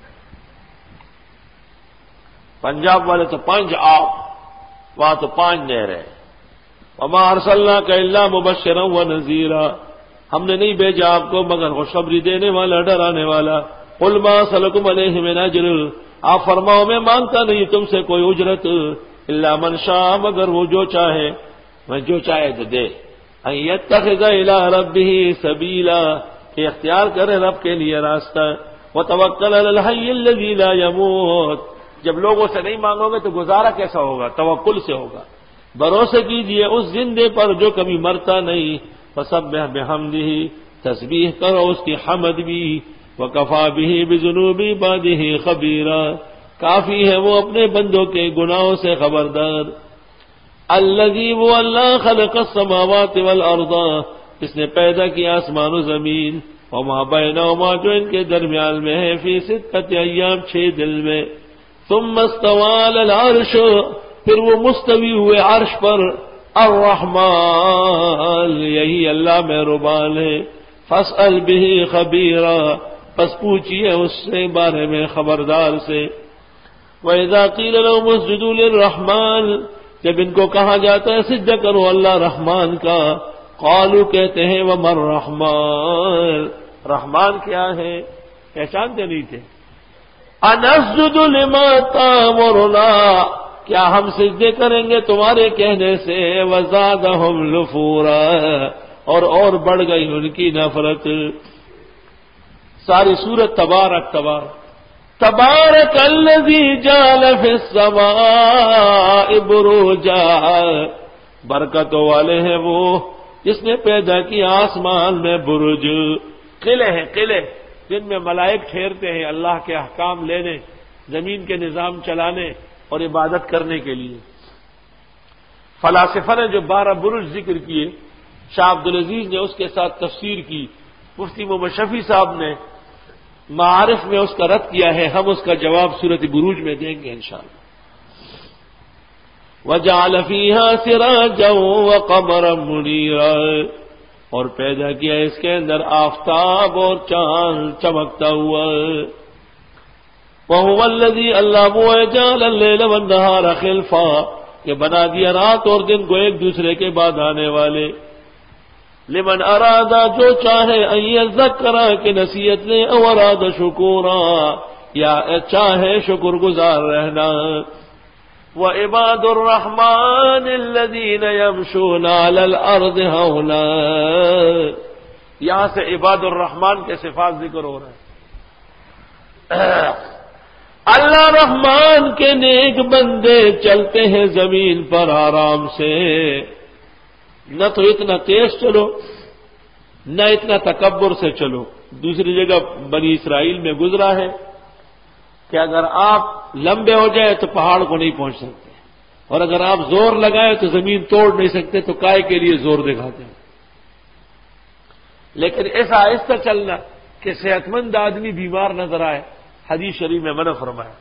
پنجاب والے تو پنج آب، وہاں تو پانچ نہریں۔ وما ارسلناک الا مبشرا ونذیرا، ہم نے نہیں بھیجا آپ کو مگر خوشخبری دینے والا، ڈرانے والا۔ قل ما سلکم علیہ من اجر، آپ فرماؤ میں مانگتا نہیں تم سے کوئی اجرت، الا من شاء، مگر وہ جو چاہے، میں جو چاہے تو دے، ان یتخذ الی ربہ سبیلا، کہ اختیار کرے رب کے لیے راستہ، وتوکل علی الحی الذی لا یموت، جب لوگوں سے نہیں مانگو گے تو گزارا کیسا ہوگا؟ توکل سے ہوگا، بھروسے کیجئے اس زندے پر جو کبھی مرتا نہیں، فسبح بحمدہ، تسبیح کرو اس کی حمد بھی، وکفی بہ بذنوب عبادہ خبیرا، کافی ہے وہ اپنے بندوں کے گناہوں سے خبردار۔ الذی، وہ اللہ، خلق السماوات والارض، اس نے پیدا کیا آسمان و زمین، وما بینہما، جو ان کے درمیان میں ہے، فی ستۃ ایام، چھ دن میں، ثم استوی علی العرش، پھر وہ مستوی ہوئے عرش پر، الرحمن، یہی اللہ مہربان ہے، فاسأل بہ خبیرا، پس پوچھئے اس سے بارے میں خبردار سے۔ وَإِذَا قِيلَ لَهُمُ اسْجُدُوا لِلرَّحْمَٰنِ، جب ان کو کہا جاتا ہے سجدہ کرو اللہ رحمان کا، قالوا، کہتے ہیں، وَمَا الرَّحْمَٰنُ، رحمان کیا ہے؟ پہچانتے نہیں تھے۔ أَنَسْجُدُ لِمَا تَأْمُرُنَا، کیا ہم سجدے کریں گے تمہارے کہنے سے، وَزَادَهُمْ نُفُورًا، اور اور بڑھ گئی ان کی نفرت۔ ساری سورت تبارک تبارک تبارک الذی جعل فی السماء بروجا، برکتوں والے ہیں وہ جس نے پیدا کیا آسمان میں برج، قلعے ہیں، قلعے جن میں ملائک ٹھہرتے ہیں اللہ کے احکام لینے، زمین کے نظام چلانے اور عبادت کرنے کے لیے۔ فلاسفہ نے جو بارہ برج ذکر کیے، شاہ عبدالعزیز نے اس کے ساتھ تفسیر کی، مفتی محمد شفیع صاحب نے معارف میں اس کا رد کیا ہے، ہم اس کا جواب سورۃ بروج میں دیں گے انشاءاللہ۔ وَجَعَلَ فِيهَا سِرَاجًا وَقَمَرًا مُنِيرًا، اور پیدا کیا اس کے اندر آفتاب اور چاند چمکتا ہوا۔ وَهُوَ الَّذِي، اللہ وہ ہے، جَعَلَ اللَّيْلَ وَالنَّهَارَ خِلْفًا، کہ بنا دیا رات اور دن کو ایک دوسرے کے بعد آنے والے، لمن ارادہ، جو چاہے، ان یذکر، کہ نصیحت لے، او اراد شکورا، یا چاہے شکر گزار رہنا۔ وعباد الرحمن الذین یمشون علی الارض ہونا، یہاں سے عباد الرحمن کے صفات ذکر ہو رہے ہیں۔ اللہ رحمان کے نیک بندے چلتے ہیں زمین پر آرام سے، نہ تو اتنا تیز چلو نہ اتنا تکبر سے چلو۔ دوسری جگہ بنی اسرائیل میں گزرا ہے کہ اگر آپ لمبے ہو جائے تو پہاڑ کو نہیں پہنچ سکتے، اور اگر آپ زور لگائے تو زمین توڑ نہیں سکتے، تو کائے کے لیے زور دکھاتے ہیں۔ لیکن ایسا آہستہ چلنا کہ صحت مند آدمی بیمار نظر آئے، حدیث شریف میں منع فرمایا۔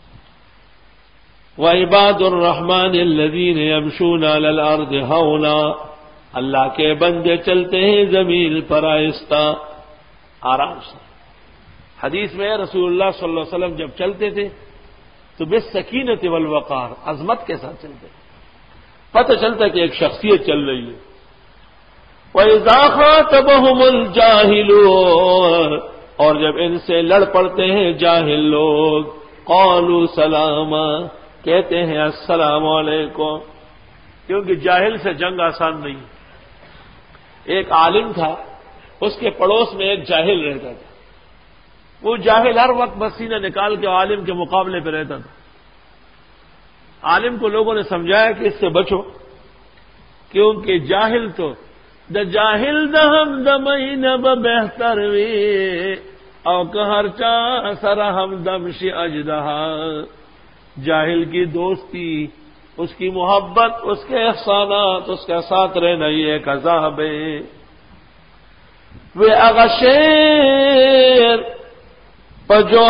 وَعِبَادُ الرَّحْمَٰنِ الَّذِينَ يَمْشُونَ عَلَى الْأَرْضِ هَوْنًا، اللہ کے بندے چلتے ہیں زمین پر آہستہ، آرام سے۔ حدیث میں رسول اللہ صلی اللہ علیہ وسلم جب چلتے تھے تو بالسکینۃ والوقار، عظمت کے ساتھ چلتے تھے، پتہ چلتا کہ ایک شخصیت چل رہی ہے۔ وَإِذَا خَاطَبَهُمُ الْجَاهِلُونَ، اور جب ان سے لڑ پڑتے ہیں جاہل لوگ، قَالُوا سَلَامًا، کہتے ہیں السلام علیکم، کیونکہ جاہل سے جنگ آسان نہیں۔ ایک عالم تھا، اس کے پڑوس میں ایک جاہل رہتا تھا، وہ جاہل ہر وقت پسینہ نکال کے عالم کے مقابلے پہ رہتا تھا۔ عالم کو لوگوں نے سمجھایا کہ اس سے بچو، کیونکہ جاہل تو دا جاہل دا ہم دمین بہتر وی، او کہ ہر چا سر ہم دمشی اجدہا، جاہل کی دوستی، اس کی محبت، اس کے احسانات، اس کے ساتھ رہنا یہ ایک عذاب ہے۔ وہ اغشیر پجو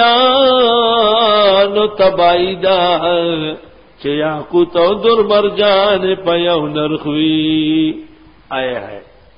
ہریان تبائیدہ، چیا کتو در مرجان پیو نرخوی، آئے ہے۔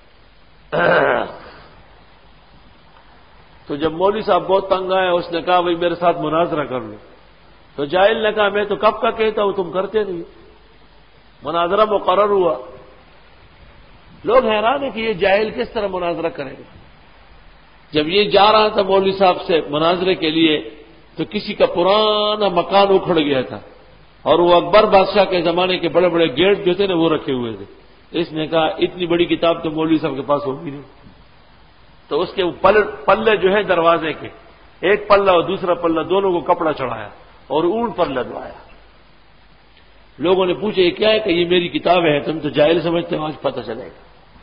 تو جب مولوی صاحب بہت تنگ آئے، اس نے کہا بھائی میرے ساتھ مناظرہ کر لو، تو جاہل نے کہا میں تو کب کا کہتا ہوں تم کرتے نہیں۔ مناظرہ مقرر ہوا، لوگ حیران ہیں کہ یہ جاہل کس طرح مناظرہ کرے گا۔ جب یہ جا رہا تھا مولوی صاحب سے مناظرے کے لیے تو کسی کا پرانا مکان اکھڑ گیا تھا اور وہ اکبر بادشاہ کے زمانے کے بڑے بڑے گیٹ جو تھے نا وہ رکھے ہوئے تھے. اس نے کہا اتنی بڑی کتاب تو مولوی صاحب کے پاس ہوگی نہیں. تو اس کے پلے جو ہے دروازے کے، ایک پلہ اور دوسرا پلہ دونوں کو کپڑا چڑھایا اور اونٹ پر لدوایا. لوگوں نے پوچھا یہ کیا ہے؟ کہ یہ میری کتاب ہے. تم تو جاہل سمجھتے ہو، آج پتہ چلے گا.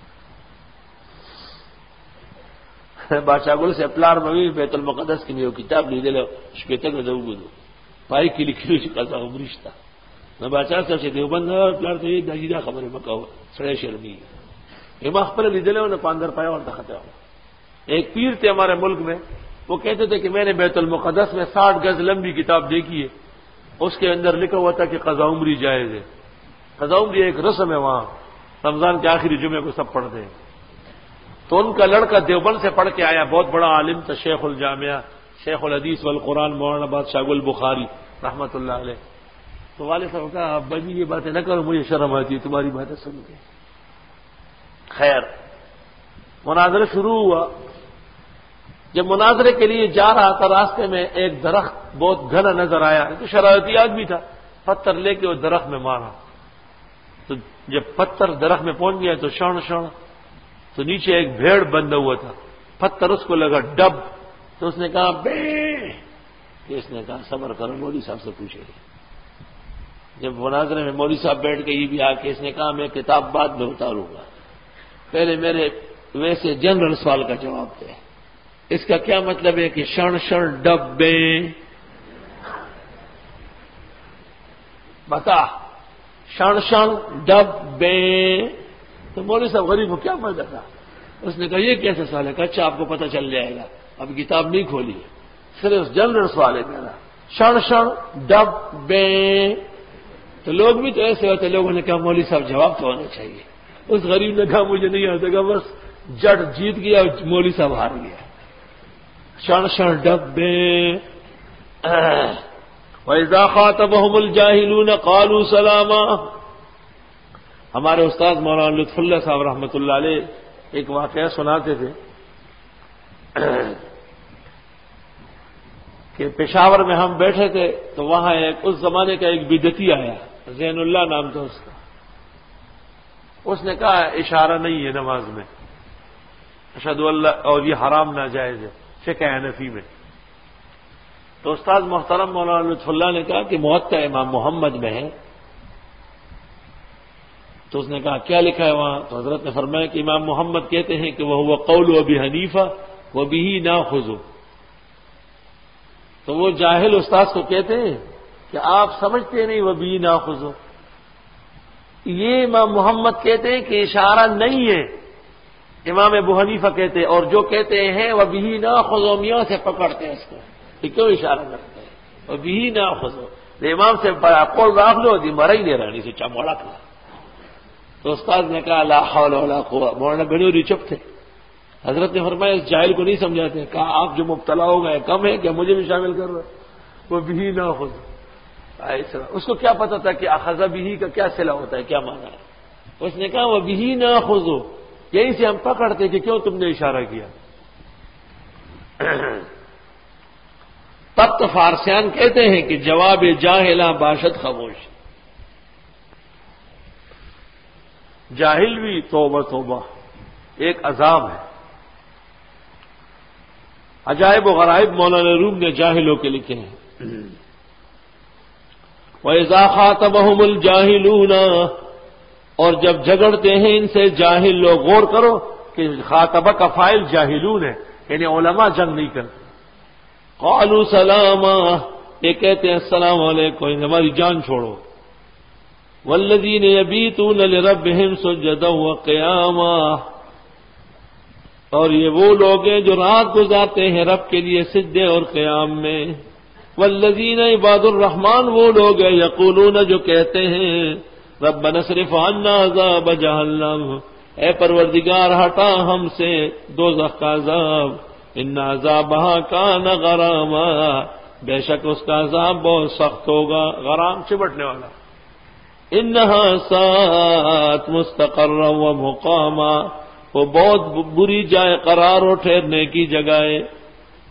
بادشاہ گل سے پلار میں بیت المقدس کی کتاب لی دے شکیتا کا دو گدو پائی کی لکھی ہوئی قضا عمرشتہ میں بادشاہ صاحب سے دیوبند پلار تو یہ داجیدہ خبر ہے مکہ سڑے شرمی اما خبر لی دے انہیں پاندر پایا اور دکھاتا ہوں. ایک پیر تھے ہمارے ملک میں، وہ کہتے تھے کہ میں نے بیت المقدس میں ساٹھ گز لمبی کتاب دیکھی ہے، اس کے اندر لکھا ہوا تھا کہ قضا عمری جائز ہے. قضا عمری ایک رسم ہے، وہاں رمضان کے آخری جمعے کو سب پڑھتے ہیں. تو ان کا لڑکا دیوبند سے پڑھ کے آیا، بہت بڑا عالم تھا، شیخ الجامعہ شیخ الحدیث والقرآن مولانا بادشاہ گل بخاری رحمۃ اللہ علیہ. تو والد صاحب کہا ابا جی یہ باتیں نہ کرو، مجھے شرم آتی ہے تمہاری باتیں سن کے. خیر مناظرہ شروع ہوا. جب مناظرے کے لیے جا رہا تھا راستے میں ایک درخت بہت گھنا نظر آیا، تو شرارتی آدمی تھا، پتھر لے کے وہ درخت میں مارا. تو جب پتھر درخت میں پہنچ گیا تو شان شان تو نیچے ایک بھیڑ بندھا ہوا تھا، پتھر اس کو لگا ڈب. تو اس نے کہا بے کہ اس نے کہا صبر کرو مولوی صاحب سے پوچھے. جب مناظرے میں مولوی صاحب بیٹھ کے یہ بھی آ کے اس نے کہا میں کتاب بعد میں اتاروں گا، پہلے میرے ویسے جنرل سوال کا جواب دے. اس کا کیا مطلب ہے کہ شن شن ڈبے بتا شن شن ڈبے. تو مولوی صاحب غریب کو کیا مزہ تھا. اس نے کہا یہ کیسے سوال ہے؟ کہ اچھا آپ کو پتہ چل جائے گا، اب کتاب نہیں کھولی ہے، صرف جنرل سوال ہے میرا. شن شن ڈبے. تو لوگ بھی تو ایسے ہوتے، لوگوں نے کہا مولوی صاحب جواب تو ہونا چاہیے. اس غریب نے کہا مجھے نہیں آ سکا، بس جٹ جیت گیا، مولوی صاحب ہار گیا. شن شن ڈبے. وَإِذَا خَاطَبَهُمُ الْجَاهِلُونَ قَالُوا سَلَامًا. ہمارے استاد مولانا لطف اللہ صاحب رحمۃ اللہ علیہ ایک واقعہ سناتے تھے کہ پشاور میں ہم بیٹھے تھے تو وہاں ایک اس زمانے کا ایک بدعتی آیا، زین اللہ نام تھا اس کا. اس نے کہا اشارہ نہیں ہے نماز میں، اشہد اللہ، اور یہ حرام ناجائز ہے فقہ حنفی میں. تو استاد محترم مولانا لطف اللہ نے کہا کہ موطا امام محمد میں ہے. تو اس نے کہا کیا لکھا ہے وہاں؟ تو حضرت نے فرمایا کہ امام محمد کہتے ہیں کہ وہ ہوا قول ابی حنیفہ و بہ ناخذ. تو وہ جاہل استاد کو کہتے ہیں کہ آپ سمجھتے نہیں وہ بہ ناخذ. یہ امام محمد کہتے ہیں کہ اشارہ نہیں ہے، امام ابو حنیفہ کہتے ہیں، اور جو کہتے ہیں وہ بہ ناخذ میاں سے پکڑتے ہیں اس کو. یہ کیوں اشارہ کرتے ہیں؟ وہ بہ ناخذ. امام سے قول راخ لو دی مرئی نہیں رہنی سے چموڑا کھلا. تو استاد نے کہا لا حول ولا قوہ. مولانا بنوری چپ تھے. حضرت نے فرمایا اس جاہل کو نہیں سمجھاتے. کہا آپ جو مبتلا ہو گئے کم ہے کہ مجھے بھی شامل کر رہے. وہ بھی نہ خود اس کو کیا پتا تھا کہ اخذ بھی کا کیا صلہ ہوتا ہے، کیا معنی ہے. اس نے کہا وہ بھی نہ خود، یہیں سے ہم پکڑتے کہ کیوں تم نے اشارہ کیا. تب تو فارسیان کہتے ہیں کہ جواب جاہلا باشد خاموش. جاہل بھی توبہ توبہ ایک عذاب ہے. عجائب و غرائب مولانا روم نے جاہلوں کے لکھے ہیں. وَإِذَا خَاطَبَهُمُ الْجَاهِلُونَ. اور جب جھگڑتے ہیں ان سے جاہل لوگ. غور کرو کہ خاطبہ کا فاعل جاہلون ہے، یعنی علماء جنگ نہیں کرتے. قَالُوا سَلَامًا. یہ کہتے ہیں السلام علیکم، ہماری جان چھوڑو. والذین یبیتون لربہم سجدا وقیاما. اور یہ وہ لوگ ہیں جو رات گزارتے ہیں رب کے لیے سجدے اور قیام میں. والذین عباد الرحمن وہ لوگ ہیں یقولون جو کہتے ہیں ربنا اصرف عنا عذاب جہنم، اے پروردگار ہٹا ہم سے دوزخ کا عذاب. ان عذابها کان غراما. بے شک اس کا عذاب بہت سخت ہوگا. غرام چمٹنے والا. انہا سات مستقرا و مقاما. وہ بہت بری جائے قرار و ٹھہرنے کی جگہ ہے.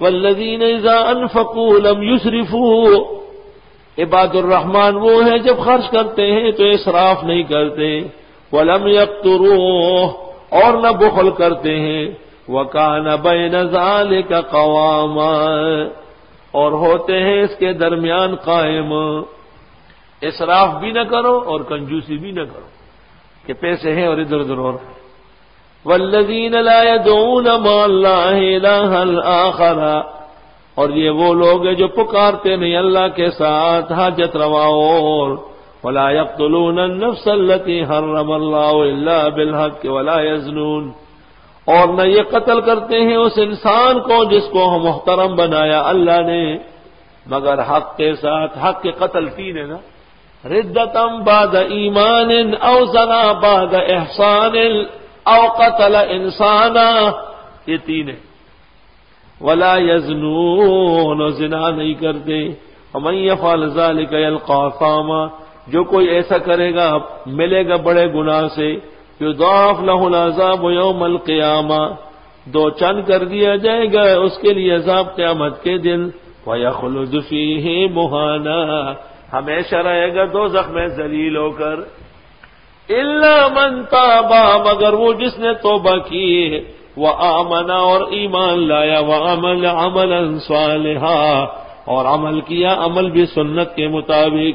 والذین اذا انفقوا لم یسرفوا، عباد الرحمن وہ ہیں جب خرچ کرتے ہیں تو اسراف نہیں کرتے، ولم یقتروا، اور نہ بخل کرتے ہیں، وکان بین ذلک قواما، اور ہوتے ہیں اس کے درمیان قائم، اسراف بھی نہ کرو اور کنجوسی بھی نہ کرو کہ پیسے ہیں اور ادھر ادھر اور ہیں۔ والذین لا يدعون مع اللہ الہا آخر، اور یہ وہ لوگ ہیں جو پکارتے نہیں اللہ کے ساتھ حاجت روا اور، ولا يقتلون النفس التي حرم اللہ الا بالحق ولا يزنون، اور نہ یہ قتل کرتے ہیں اس انسان کو جس کو محترم بنایا اللہ نے مگر حق کے ساتھ۔ حق کے قتل تین ہے نا، ردتم بعد ایمان او زنا بعد احسان او قتل انسانا، یہ تین ہے۔ ولا یزنون، زنا نہیں کرتے۔ ومن یفعل ذلک یلقى اثاما، جو کوئی ایسا کرے گا ملے گا بڑے گناہ سے، یضاعف له العذاب یوم القیامہ، دو چند کر دیا جائے گا اس کے لیے عذاب قیامت کے دن، ویخلد فیہ مہانا، ہمیشہ رہے گا دوزخ میں ذلیل ہو کر۔ الا من تاب، مگر وہ جس نے توبہ کی، وآمن، اور ایمان لایا، وعمل عملا صالحا، اور عمل کیا عمل بھی سنت کے مطابق،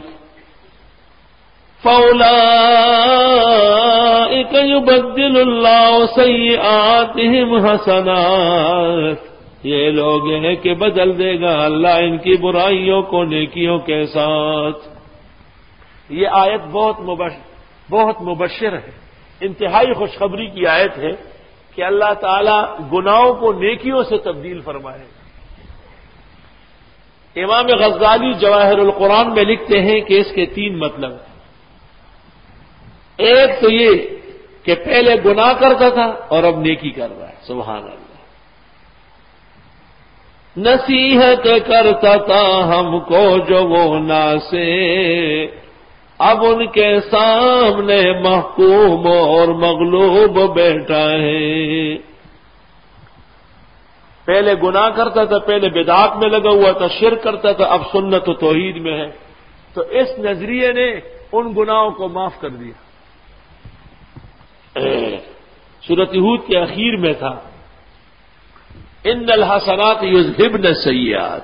فَأُولَٰئِكَ يُبَدِّلُ اللَّهُ سَيِّئَاتِهِمْ حَسَنَاتٍ، یہ لوگ ہیں کہ بدل دے گا اللہ ان کی برائیوں کو نیکیوں کے ساتھ۔ یہ آیت بہت مبشر بہت مبشر ہے، انتہائی خوشخبری کی آیت ہے کہ اللہ تعالی گناہوں کو نیکیوں سے تبدیل فرمائے گا۔ امام غزالی جواہر القرآن میں لکھتے ہیں کہ اس کے تین مطلب ہیں۔ ایک تو یہ کہ پہلے گناہ کرتا تھا اور اب نیکی کر رہا ہے، سبحان اللہ۔ نصیحت کرتا تھا ہم کو جو وہ ناسے، اب ان کے سامنے محکوم اور مغلوب بیٹھا ہے۔ پہلے گناہ کرتا تھا، پہلے بدعات میں لگا ہوا تھا، شرک کرتا تھا، اب سنت و توحید میں ہے، تو اس نظریے نے ان گناہوں کو معاف کر دیا۔ سورۃ ہود کے اخیر میں تھا ان الحسنات یذہبن السیئات۔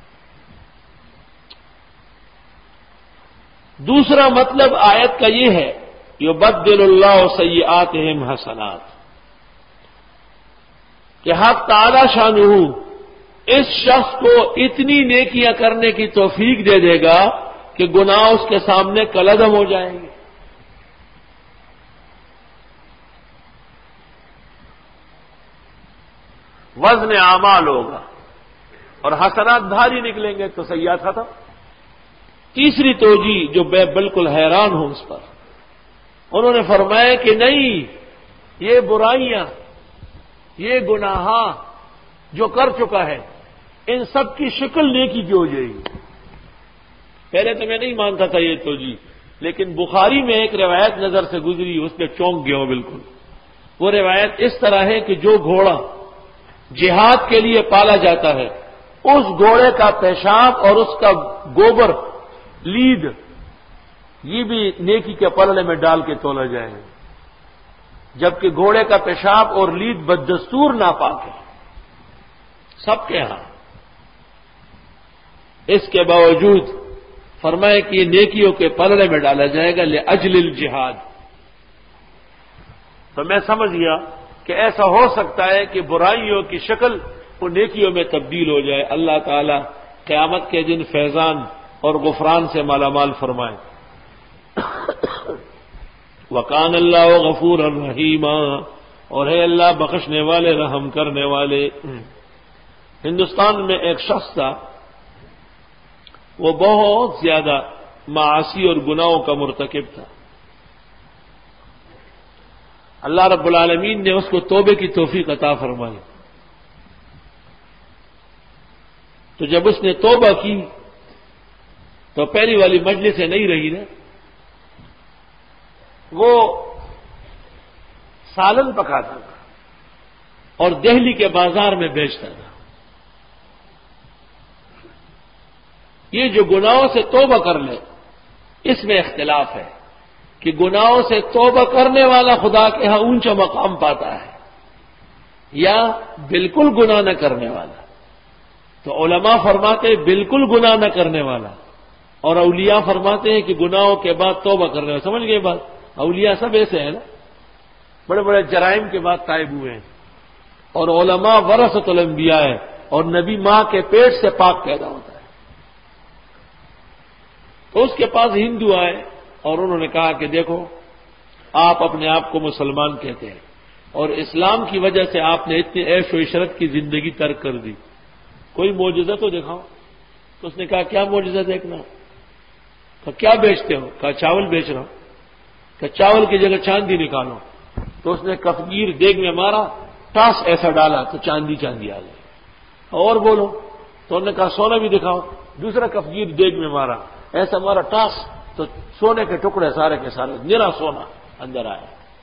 دوسرا مطلب آیت کا یہ ہے یبدل اللہ سیئاتہم حسنات، کہ حق تعالی شانہ اس شخص کو اتنی نیکیاں کرنے کی توفیق دے دے گا کہ گناہ اس کے سامنے کلعدم ہو جائیں گے۔ وزن اعمال ہوگا اور حسنات بھاری نکلیں گے تو سیئات ختم۔ تیسری توجیہ جو میں بالکل حیران ہوں اس پر، انہوں نے فرمایا کہ نہیں، یہ برائیاں، یہ گناہ جو کر چکا ہے ان سب کی شکل نیکی کی ہو جائے گی۔ پہلے تو میں نہیں مانتا تھا یہ توجیہ، لیکن بخاری میں ایک روایت نظر سے گزری، اس پہ چونک گیا ہوں بالکل۔ وہ روایت اس طرح ہے کہ جو گھوڑا جہاد کے لیے پالا جاتا ہے اس گھوڑے کا پیشاب اور اس کا گوبر، لید، یہ بھی نیکی کے پلڑے میں ڈال کے تولا جائے گا، جبکہ گھوڑے کا پیشاب اور لید بددستور ناپاک ہے سب کے ہاں۔ اس کے باوجود فرمائے کہ یہ نیکیوں کے پلڑے میں ڈالا جائے گا لاجل الجہاد۔ تو میں سمجھ گیا کہ ایسا ہو سکتا ہے کہ برائیوں کی شکل وہ نیکیوں میں تبدیل ہو جائے۔ اللہ تعالی قیامت کے دن فیضان اور غفران سے مالا مال فرمائے۔ وکان اللہ غفور الرحیم، اور ہے اللہ بخشنے والے رحم کرنے والے۔ ہندوستان میں ایک شخص تھا، وہ بہت زیادہ معاصی اور گناہوں کا مرتکب تھا۔ اللہ رب العالمین نے اس کو توبے کی توفیق عطا فرمائی۔ تو جب اس نے توبہ کی تو پہلی والی مجلس سے نہیں رہی نا، وہ سالن پکاتا تھا اور دہلی کے بازار میں بیچتا تھا۔ یہ جو گناہوں سے توبہ کر لے، اس میں اختلاف ہے کہ گناہوں سے توبہ کرنے والا خدا کے ہاں اونچا مقام پاتا ہے یا بالکل گناہ نہ کرنے والا۔ تو علماء فرماتے ہیں بالکل گناہ نہ کرنے والا، اور اولیاء فرماتے ہیں کہ گناہوں کے بعد توبہ کرنے والا۔ سمجھ گئے بات؟ اولیاء سب ایسے ہیں نا، بڑے بڑے جرائم کے بعد تائب ہوئے ہیں، اور علماء ورثۃ الانبیاء ہے، اور نبی ماں کے پیٹ سے پاک پیدا ہوتا ہے۔ تو اس کے پاس ہندو آئے اور انہوں نے کہا کہ دیکھو، آپ اپنے آپ کو مسلمان کہتے ہیں اور اسلام کی وجہ سے آپ نے اتنی عیش و عشرت کی زندگی ترک کر دی، کوئی معجزہ تو دکھاؤ۔ تو اس نے کہا کیا معجزہ دیکھنا؟ کہا کیا بیچتے ہو؟ کہا چاول بیچ رہا ہوں۔ کہا چاول کی جگہ چاندی نکالو۔ تو اس نے کفگیر دیگ میں مارا، ٹاس ایسا ڈالا تو چاندی چاندی آ گئی۔ اور بولو؟ تو انہوں نے کہا سونا بھی دکھاؤ۔ دوسرا کفگیر دیگ میں مارا، ایسا مارا ٹاس تو سونے کے ٹکڑے سارے کے سارے نرا سونا اندر آیا۔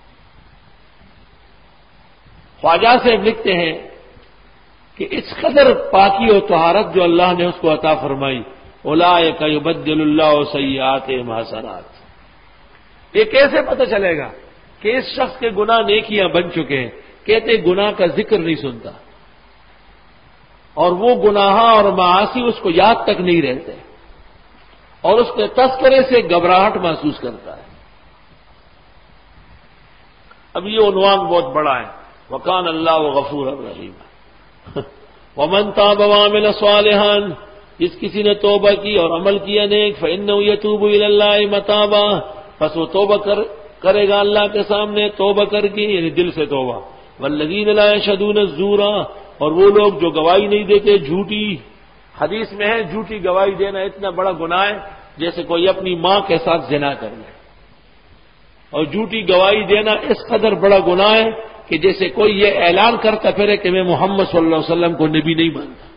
خواجہ سے لکھتے ہیں کہ اس قدر پاکی و طہارت جو اللہ نے اس کو عطا فرمائی، اولئک یبدل اللہ سیئاتہم حسنات۔ یہ کیسے پتہ چلے گا کہ اس شخص کے گناہ نیکیاں بن چکے ہیں؟ کہتے گناہ کا ذکر نہیں سنتا، اور وہ گناہ اور معاصی اس کو یاد تک نہیں رہتے، اور اس کے تذکرے سے گھبراہٹ محسوس کرتا ہے۔ اب یہ عنوان بہت بڑا ہے، وَكَانَ اللَّهُ غَفُورًا رَحِيمًا۔ وَمَن تَابَ وَعَمِلَ صَالِحًا، جس کسی نے توبہ کی اور عمل کیا نیک، فَإِنَّهُ يَتُوبُ إِلَى اللَّهِ مَتَابًا، پس وہ توبہ کر کرے گا اللہ کے سامنے توبہ کر کے، یعنی دل سے توبہ۔ وَالَّذِينَ لَا يَشْهَدُونَ الزُّورَ، اور وہ لوگ جو گواہی نہیں دیتے جھوٹی۔ حدیث میں ہے جھوٹی گواہی دینا اتنا بڑا گناہ ہے جیسے کوئی اپنی ماں کے ساتھ زنا کر لے، اور جھوٹی گواہی دینا اس قدر بڑا گناہ ہے کہ جیسے کوئی یہ اعلان کرتا پھرے کہ میں محمد صلی اللہ علیہ وسلم کو نبی نہیں مانتا۔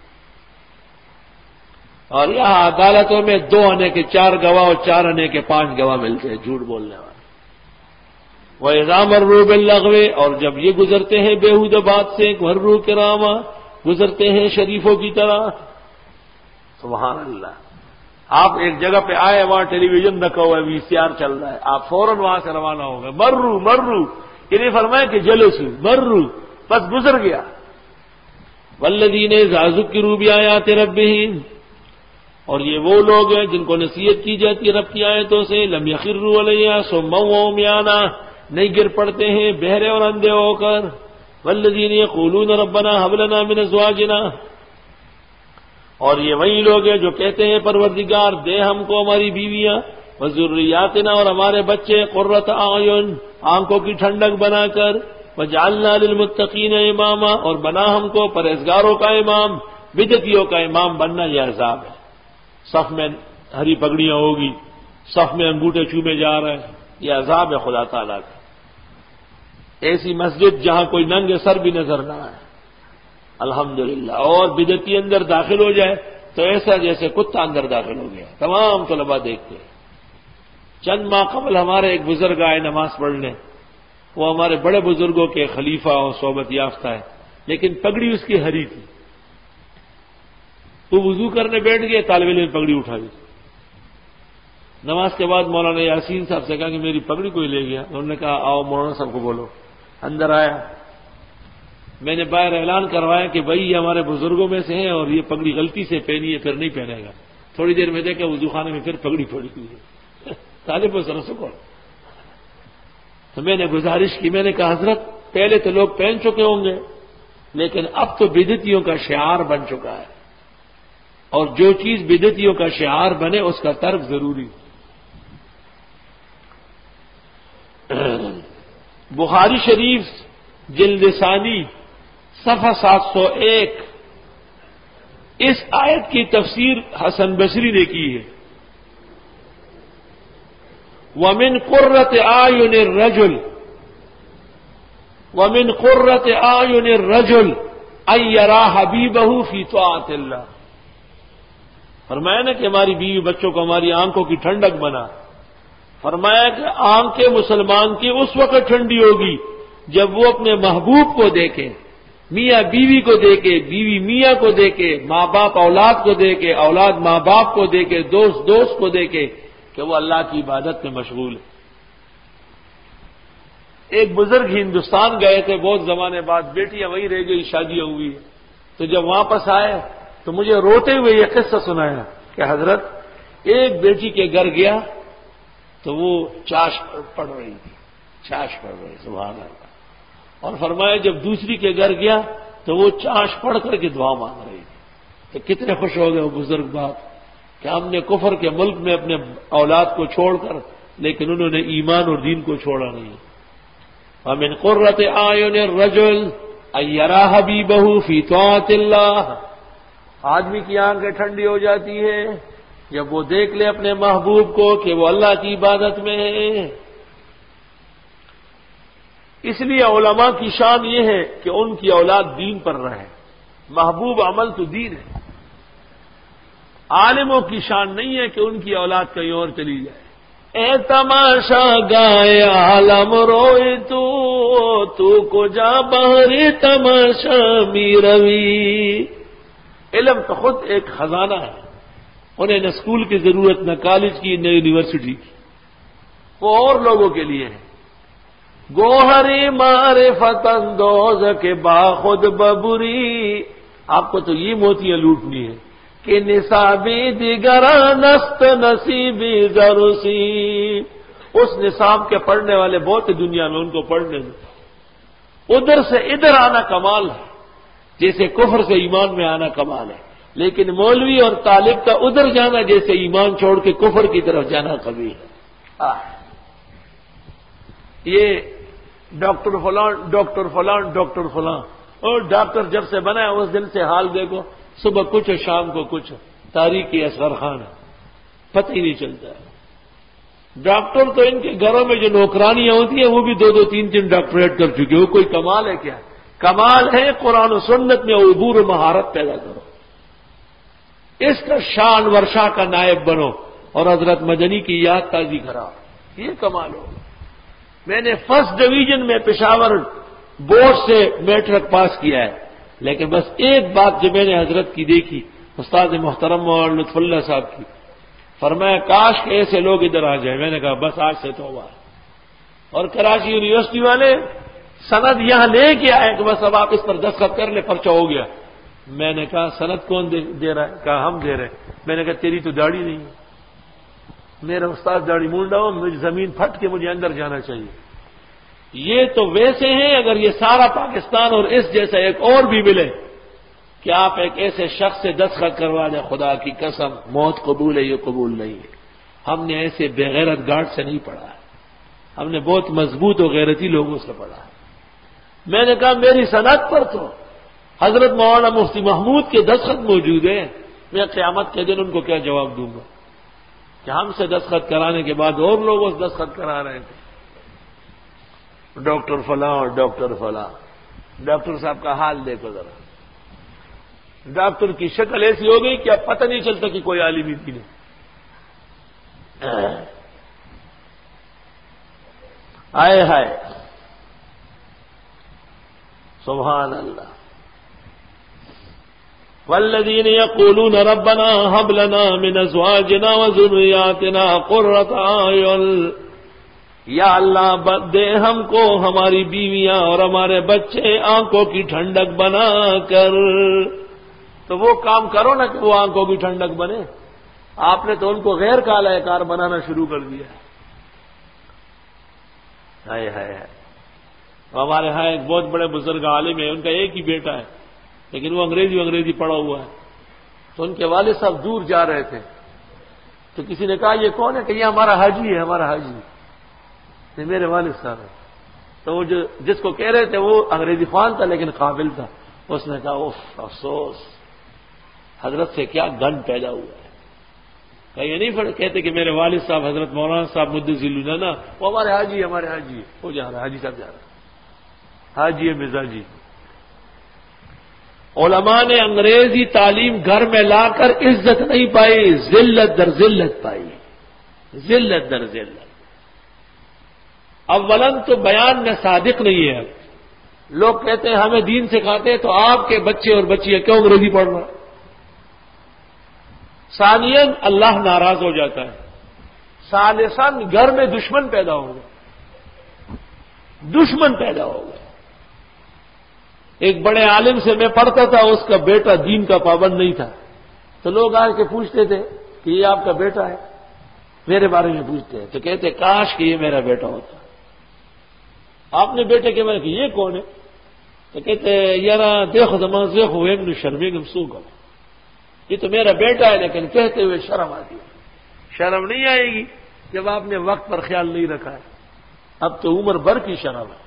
اور یہاں عدالتوں میں دو آنے کے چار گواہ اور چار آنے کے پانچ گواہ ملتے ہیں جھوٹ بولنے والے۔ وَإِذَا مَرُّوا بِاللَّغْوِ، اور جب یہ گزرتے ہیں بیہودہ بات سے، مَرُّوا کِرَامًا، گزرتے ہیں شریفوں کی طرح۔ سبحان اللہ۔ آپ ایک جگہ پہ آئے، وہاں ٹیلی ویژن رکھا ہوا ہے، وی سی آر چل رہا ہے، آپ فوراً وہاں سے روانہ ہو گئے، مرو مرو، یہ نہیں فرمایا کہ جلوس مرو، بس گزر گیا۔ والذین اذا ذکروا بآیات ربہم، اور یہ وہ لوگ ہیں جن کو نصیحت کی جاتی ہے رب کی آیتوں سے، لم یخروا علیہا صما وعمیانا، نہیں گر پڑتے ہیں بہرے اور اندھے ہو کر۔ والذین یقولون ربنا ھب لنا من ازواجنا، اور یہ وہی لوگ ہیں جو کہتے ہیں پروردگار دے ہم کو ہماری بیویاں، وذریاتنا، اور ہمارے بچے، قرۃ اعین، آنکھوں کی ٹھنڈک بنا کر، وجعلنا للمتقین اماما، اور بنا ہم کو پرہیزگاروں کا امام۔ بدعتیوں کا امام بننا یہ عذاب ہے۔ صف میں ہری پگڑیاں ہوگی، صف میں انگوٹھے چومے جا رہے ہیں، یہ عذاب ہے خدا تعالیٰ کا۔ ایسی مسجد جہاں کوئی ننگے سر بھی نظر نہ آئے، الحمدللہ، اور بدعتی اندر داخل ہو جائے تو ایسا جیسے کتا اندر داخل ہو گیا۔ تمام طلباء دیکھتے ہیں۔ چند ماہ قبل ہمارے ایک بزرگ آئے نماز پڑھنے، وہ ہمارے بڑے بزرگوں کے خلیفہ اور صحبت یافتہ ہے، لیکن پگڑی اس کی ہری تھی۔ وہ وضو کرنے بیٹھ گئے، طالب علم نے پگڑی اٹھا دی۔ نماز کے بعد مولانا یاسین صاحب سے کہا کہ میری پگڑی کوئی لے گیا۔ انہوں نے کہا آؤ مولانا صاحب کو بولو۔ اندر آیا، میں نے باہر اعلان کروایا کہ بھائی یہ ہمارے بزرگوں میں سے ہیں اور یہ پگڑی غلطی سے پہنی ہے، پھر نہیں پہنے گا۔ تھوڑی دیر میں دیکھا وضو خانے میں پھر پگڑی پڑی ہوئی ہے، طالب و سرسوں کو۔ تو میں نے گزارش کی، میں نے کہا حضرت پہلے تو لوگ پہن چکے ہوں گے، لیکن اب تو بدعتیوں کا شعار بن چکا ہے، اور جو چیز بدعتیوں کا شعار بنے اس کا ترک ضروری۔ بخاری شریف جلد ثانی صفحہ سات سو ایک، اس آیت کی تفسیر حسن بصری نے کی ہے۔ وَمِن قُرَّةِ أَعْيُنِ الرَّجُلِ وَمِن قُرَّةِ أَعْيُنِ الرَّجُلِ أَن يَرَىٰ حَبِيبَهُ فِي طَاعَةِ اللَّهِ، فرمایا نا کہ ہماری بیوی بچوں کو ہماری آنکھوں کی ٹھنڈک بنا۔ فرمایا کہ آنکھیں مسلمان کی اس وقت ٹھنڈی ہوگی جب وہ اپنے محبوب کو دیکھے میاں بیوی کو دے کے، بیوی میاں کو دے کے، ماں باپ اولاد کو دے کے، اولاد ماں باپ کو دے کے، دوست دوست کو دے کے کہ وہ اللہ کی عبادت میں مشغول ہے۔ ایک بزرگ ہندوستان گئے تھے بہت زمانے بعد، بیٹیاں وہیں رہ گئی، شادیاں ہوئی، تو جب واپس آئے تو مجھے روتے ہوئے یہ قصہ سنایا کہ حضرت ایک بیٹی کے گھر گیا تو وہ چاش پڑھ رہی تھی، چاش پڑھ رہی، سبحان اللہ، اور فرمایا جب دوسری کے گھر گیا تو وہ چاش پڑھ کر کے دعا مانگ رہی تھی۔ تو کتنے خوش ہو گئے وہ بزرگ باپ کہ ہم نے کفر کے ملک میں اپنے اولاد کو چھوڑ کر، لیکن انہوں نے ایمان اور دین کو چھوڑا نہیں۔ وَمِنْ قُرَّةِ أَعْيُنِ الرَّجُلِ أَن يَرَىٰ حَبِيبَهُ فِي طَاعَةِ اللَّهِ، آدمی کی آنکھیں ٹھنڈی ہو جاتی ہے جب وہ دیکھ لے اپنے محبوب کو کہ وہ اللہ کی عبادت میں ہے۔ اس لیے علماء کی شان یہ ہے کہ ان کی اولاد دین پر رہے، محبوب عمل تو دین ہے۔ عالموں کی شان نہیں ہے کہ ان کی اولاد کہیں اور چلی جائے۔ اے تماشا گائے عالم روئے تو تو کو جا بہرے تماشا می روی۔ علم تو خود ایک خزانہ ہے، انہیں نہ اسکول کی ضرورت، نہ کالج کی، نہ یونیورسٹی کی، وہ اور لوگوں کے لیے ہے۔ گوہری معرفت اندوز کے باخود ببری، آپ کو تو یہ موتیاں لوٹنی ہے کہ نصابی دیگران است نصیبی ضروسی، اس نصاب کے پڑھنے والے بہت دنیا میں، ان کو پڑھنے میں ادھر سے ادھر آنا کمال ہے، جیسے کفر سے ایمان میں آنا کمال ہے، لیکن مولوی اور طالب کا ادھر جانا جیسے ایمان چھوڑ کے کفر کی طرف جانا کبھی ہے۔ یہ ڈاکٹر فلان ڈاکٹر فلان ڈاکٹر فلان، اور ڈاکٹر جب سے بنا ہے اس دن سے حال دیکھو، صبح کچھ اور شام کو کچھ، تاریخی اصغر خان ہے، پتہ ہی نہیں چلتا ہے۔ ڈاکٹر تو ان کے گھروں میں جو نوکرانیاں ہوتی ہیں وہ بھی دو دو تین تین ڈاکٹریٹ کر چکے، وہ کوئی کمال ہے کیا؟ کمال ہے قرآن و سنت میں عبور و مہارت پیدا کرو، اس کا شان ورشا کا نائب بنو اور حضرت مدنی کی یاد تازی کراؤ، یہ کمال ہو۔ میں نے فرسٹ ڈویژن میں پشاور بورڈ سے میٹرک پاس کیا ہے، لیکن بس ایک بات جو میں نے حضرت کی دیکھی، استاد محترم مولانا لطف اللہ صاحب کی، فرمایا کاش کہ ایسے لوگ ادھر آ جائیں۔ میں نے کہا بس آج سے توبہ۔ اور کراچی یونیورسٹی والے سند یہاں لے کے آئے کہ بس اب آپ اس پر دستخط کر لیں، پرچہ ہو گیا۔ میں نے کہا سند کون دے رہا ہے؟ کہا ہم دے رہے ہیں۔ میں نے کہا تیری تو داڑھی نہیں ہے، میرا استاد داڑھی مونڈا ہو، مجھے زمین پھٹ کے مجھے اندر جانا چاہیے۔ یہ تو ویسے ہیں اگر یہ سارا پاکستان اور اس جیسا ایک اور بھی ملے کہ آپ ایک ایسے شخص سے دستخط کروا دیں، خدا کی قسم موت قبول ہے، یہ قبول نہیں ہے۔ ہم نے ایسے بے غیرت گارڈ سے نہیں پڑھا ہے، ہم نے بہت مضبوط اور غیرتی لوگوں سے پڑھا ہے۔ میں نے کہا میری سند پر تو حضرت مولانا مفتی محمود کے دستخط موجود ہیں، میں قیامت کے دن ان کو کیا جواب دوں گا کہ ہم سے دستخط کرانے کے بعد اور لوگوں سے دستخط کرا رہے تھے، ڈاکٹر فلاں اور ڈاکٹر فلاں۔ ڈاکٹر صاحب کا حال دیکھو ذرا، ڈاکٹر کی شکل ایسی ہو گئی کہ اب پتہ نہیں چلتا کہ کوئی عالمی تھی نہیں۔ آئے ہائے سبحان اللہ۔ والذین یقولون ربنا هب لنا من ازواجنا وذریاتنا قرۃ اعین، یا اللہ دے ہم کو ہماری بیویاں اور ہمارے بچے آنکھوں کی ٹھنڈک بنا کر۔ تو وہ کام کرو نا کہ وہ آنکھوں کی ٹھنڈک بنے، آپ نے تو ان کو غیر کالا کار بنانا شروع کر دیا۔ ہائے ہائے ہائے، ہمارے ہاں ایک بہت بڑے بزرگ عالم ہے، ان کا ایک ہی بیٹا ہے لیکن وہ انگریزی انگریزی پڑھا ہوا ہے، تو ان کے والد صاحب دور جا رہے تھے تو کسی نے کہا یہ کون ہے؟ کہ یہ ہمارا حاجی ہے، ہمارا حاجی یہ میرے والد صاحب ہے۔ تو وہ جو جس کو کہہ رہے تھے وہ انگریزی خوان تھا لیکن قابل تھا، اس نے کہا اوف افسوس، حضرت سے کیا گن پیدا ہوا ہے۔ کہ یہ نہیں کہتے کہ میرے والد صاحب حضرت مولانا صاحب مدثر الجنہ وہ ہمارے حاجی ہمارے حاجی وہ جا رہا ہے، حاجی صاحب جا رہا ہے، حاجی مزاجی۔ علماء نے انگریزی تعلیم گھر میں لا کر عزت نہیں پائی، ذلت در ذلت پائی، ذلت در ذلت۔ اولن تو بیان میں صادق نہیں ہے، لوگ کہتے ہیں ہمیں دین سکھاتے ہیں تو آپ کے بچے اور بچیاں کیوں انگریزی پڑھ رہے ہیں؟ ثانیاً اللہ ناراض ہو جاتا ہے، ثالثاً گھر میں دشمن پیدا ہو گیا، دشمن پیدا ہو گیا۔ ایک بڑے عالم سے میں پڑھتا تھا، اس کا بیٹا دین کا پابند نہیں تھا، تو لوگ آ کے پوچھتے تھے کہ یہ آپ کا بیٹا ہے، میرے بارے میں پوچھتے ہیں تو کہتے کاش کہ یہ میرا بیٹا ہوتا۔ آپ نے بیٹے کے بارے میں یہ کون ہے؟ تو کہتے یار دیکھو زمان دیکھو ویم شرمگم سو گا، یہ تو میرا بیٹا ہے، لیکن کہتے ہوئے شرم آتی ہے۔ شرم نہیں آئے گی جب آپ نے وقت پر خیال نہیں رکھا ہے، اب تو عمر بھر کی شرم ہے۔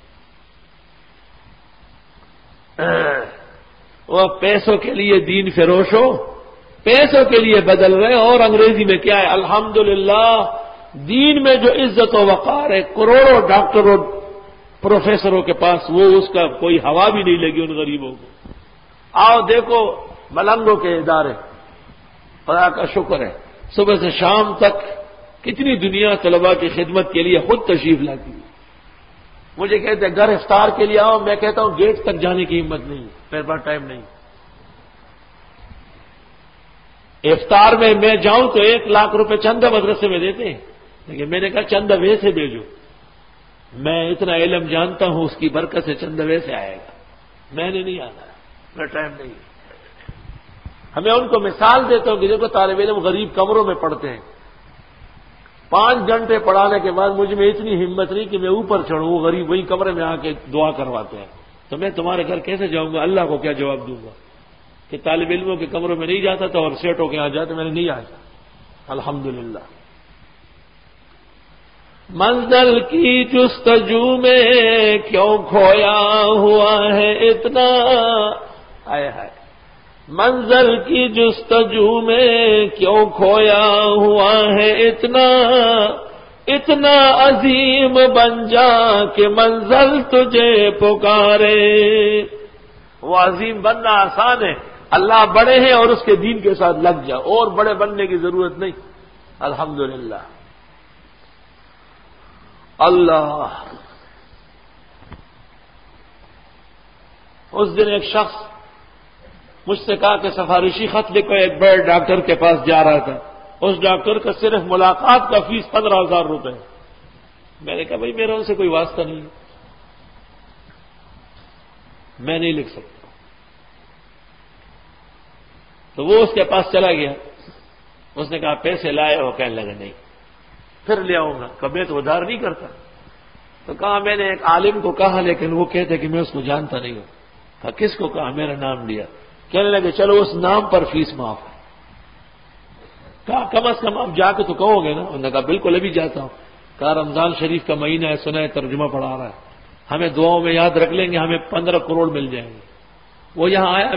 وہ پیسوں کے لیے دین فروش ہو، پیسوں کے لیے بدل رہے، اور انگریزی میں کیا ہے؟ الحمدللہ دین میں جو عزت و وقار ہے، کروڑوں ڈاکٹروں پروفیسروں کے پاس، وہ اس کا کوئی ہوا بھی نہیں لگی ان غریبوں کو۔ آؤ دیکھو ملنگوں کے ادارے، خدا کا شکر ہے صبح سے شام تک کتنی دنیا طلباء کی خدمت کے لیے خود تشریف لاتی ہے۔ مجھے کہتے ہیں گھر افطار کے لیے آؤ، میں کہتا ہوں گیٹ تک جانے کی ہمت نہیں، میرے پاس ٹائم نہیں۔ افطار میں میں جاؤں تو ایک لاکھ روپے چندہ مدرسے میں دیتے ہیں، لیکن میں نے کہا چندہ ویسے بھیجو، میں اتنا علم جانتا ہوں اس کی برکت سے چندہ ویسے آئے گا، میں نے نہیں آنا، میرا ٹائم نہیں۔ ہمیں ان کو مثال دیتا ہوں کہ دیکھو طالب علم غریب کمروں میں پڑھتے ہیں، پانچ گھنٹے پڑھانے کے بعد مجھ میں اتنی ہمت نہیں کہ میں اوپر چڑھوں، وہ غریب وہی کمرے میں آ کے دعا کرواتے ہیں، تو میں تمہارے گھر کیسے جاؤں گا؟ اللہ کو کیا جواب دوں گا کہ طالب علموں کے کمروں میں نہیں جاتا تھا اور سیٹوں کے یہاں جاتے، میں نے نہیں آیا۔ الحمدللہ منزل کی جستجو میں کیوں کھویا ہوا ہے اتنا، آئے ہائے منزل کی جستجو میں کیوں کھویا ہوا ہے اتنا، اتنا عظیم بن جا کہ منزل تجھے پکارے۔ وہ عظیم بننا آسان ہے، اللہ بڑے ہیں اور اس کے دین کے ساتھ لگ جا، اور بڑے بننے کی ضرورت نہیں۔ الحمدللہ اللہ۔ اس دن ایک شخص مجھ سے کہا کہ سفارشی خط لکھو، ایک بڑے ڈاکٹر کے پاس جا رہا تھا، اس ڈاکٹر کا صرف ملاقات کا فیس پندرہ ہزار روپے۔ میں نے کہا بھائی میرا ان سے کوئی واسطہ نہیں ہے، میں نہیں لکھ سکتا۔ تو وہ اس کے پاس چلا گیا، اس نے کہا پیسے لائے ہو؟ کہنے لگا نہیں۔ پھر لے آؤں گا، کبھی تو ادھار نہیں کرتا۔ تو کہا میں نے ایک عالم کو کہا، لیکن وہ کہتے کہ میں اس کو جانتا نہیں ہوں۔ کہا کس کو کہا؟ میرا نام لیا۔ کہنے لگے چلو اس نام پر فیس معاف ہے۔ کہا کم از کم اب جا کے تو کہو گے نا؟ انہوں نے کہا بالکل ابھی جاتا ہوں۔ کہا رمضان شریف کا مہینہ ہے، سنا ہے ترجمہ پڑھا رہا ہے، ہمیں دعاؤں میں یاد رکھ لیں گے، ہمیں پندرہ کروڑ مل جائیں گے۔ وہ یہاں آیا،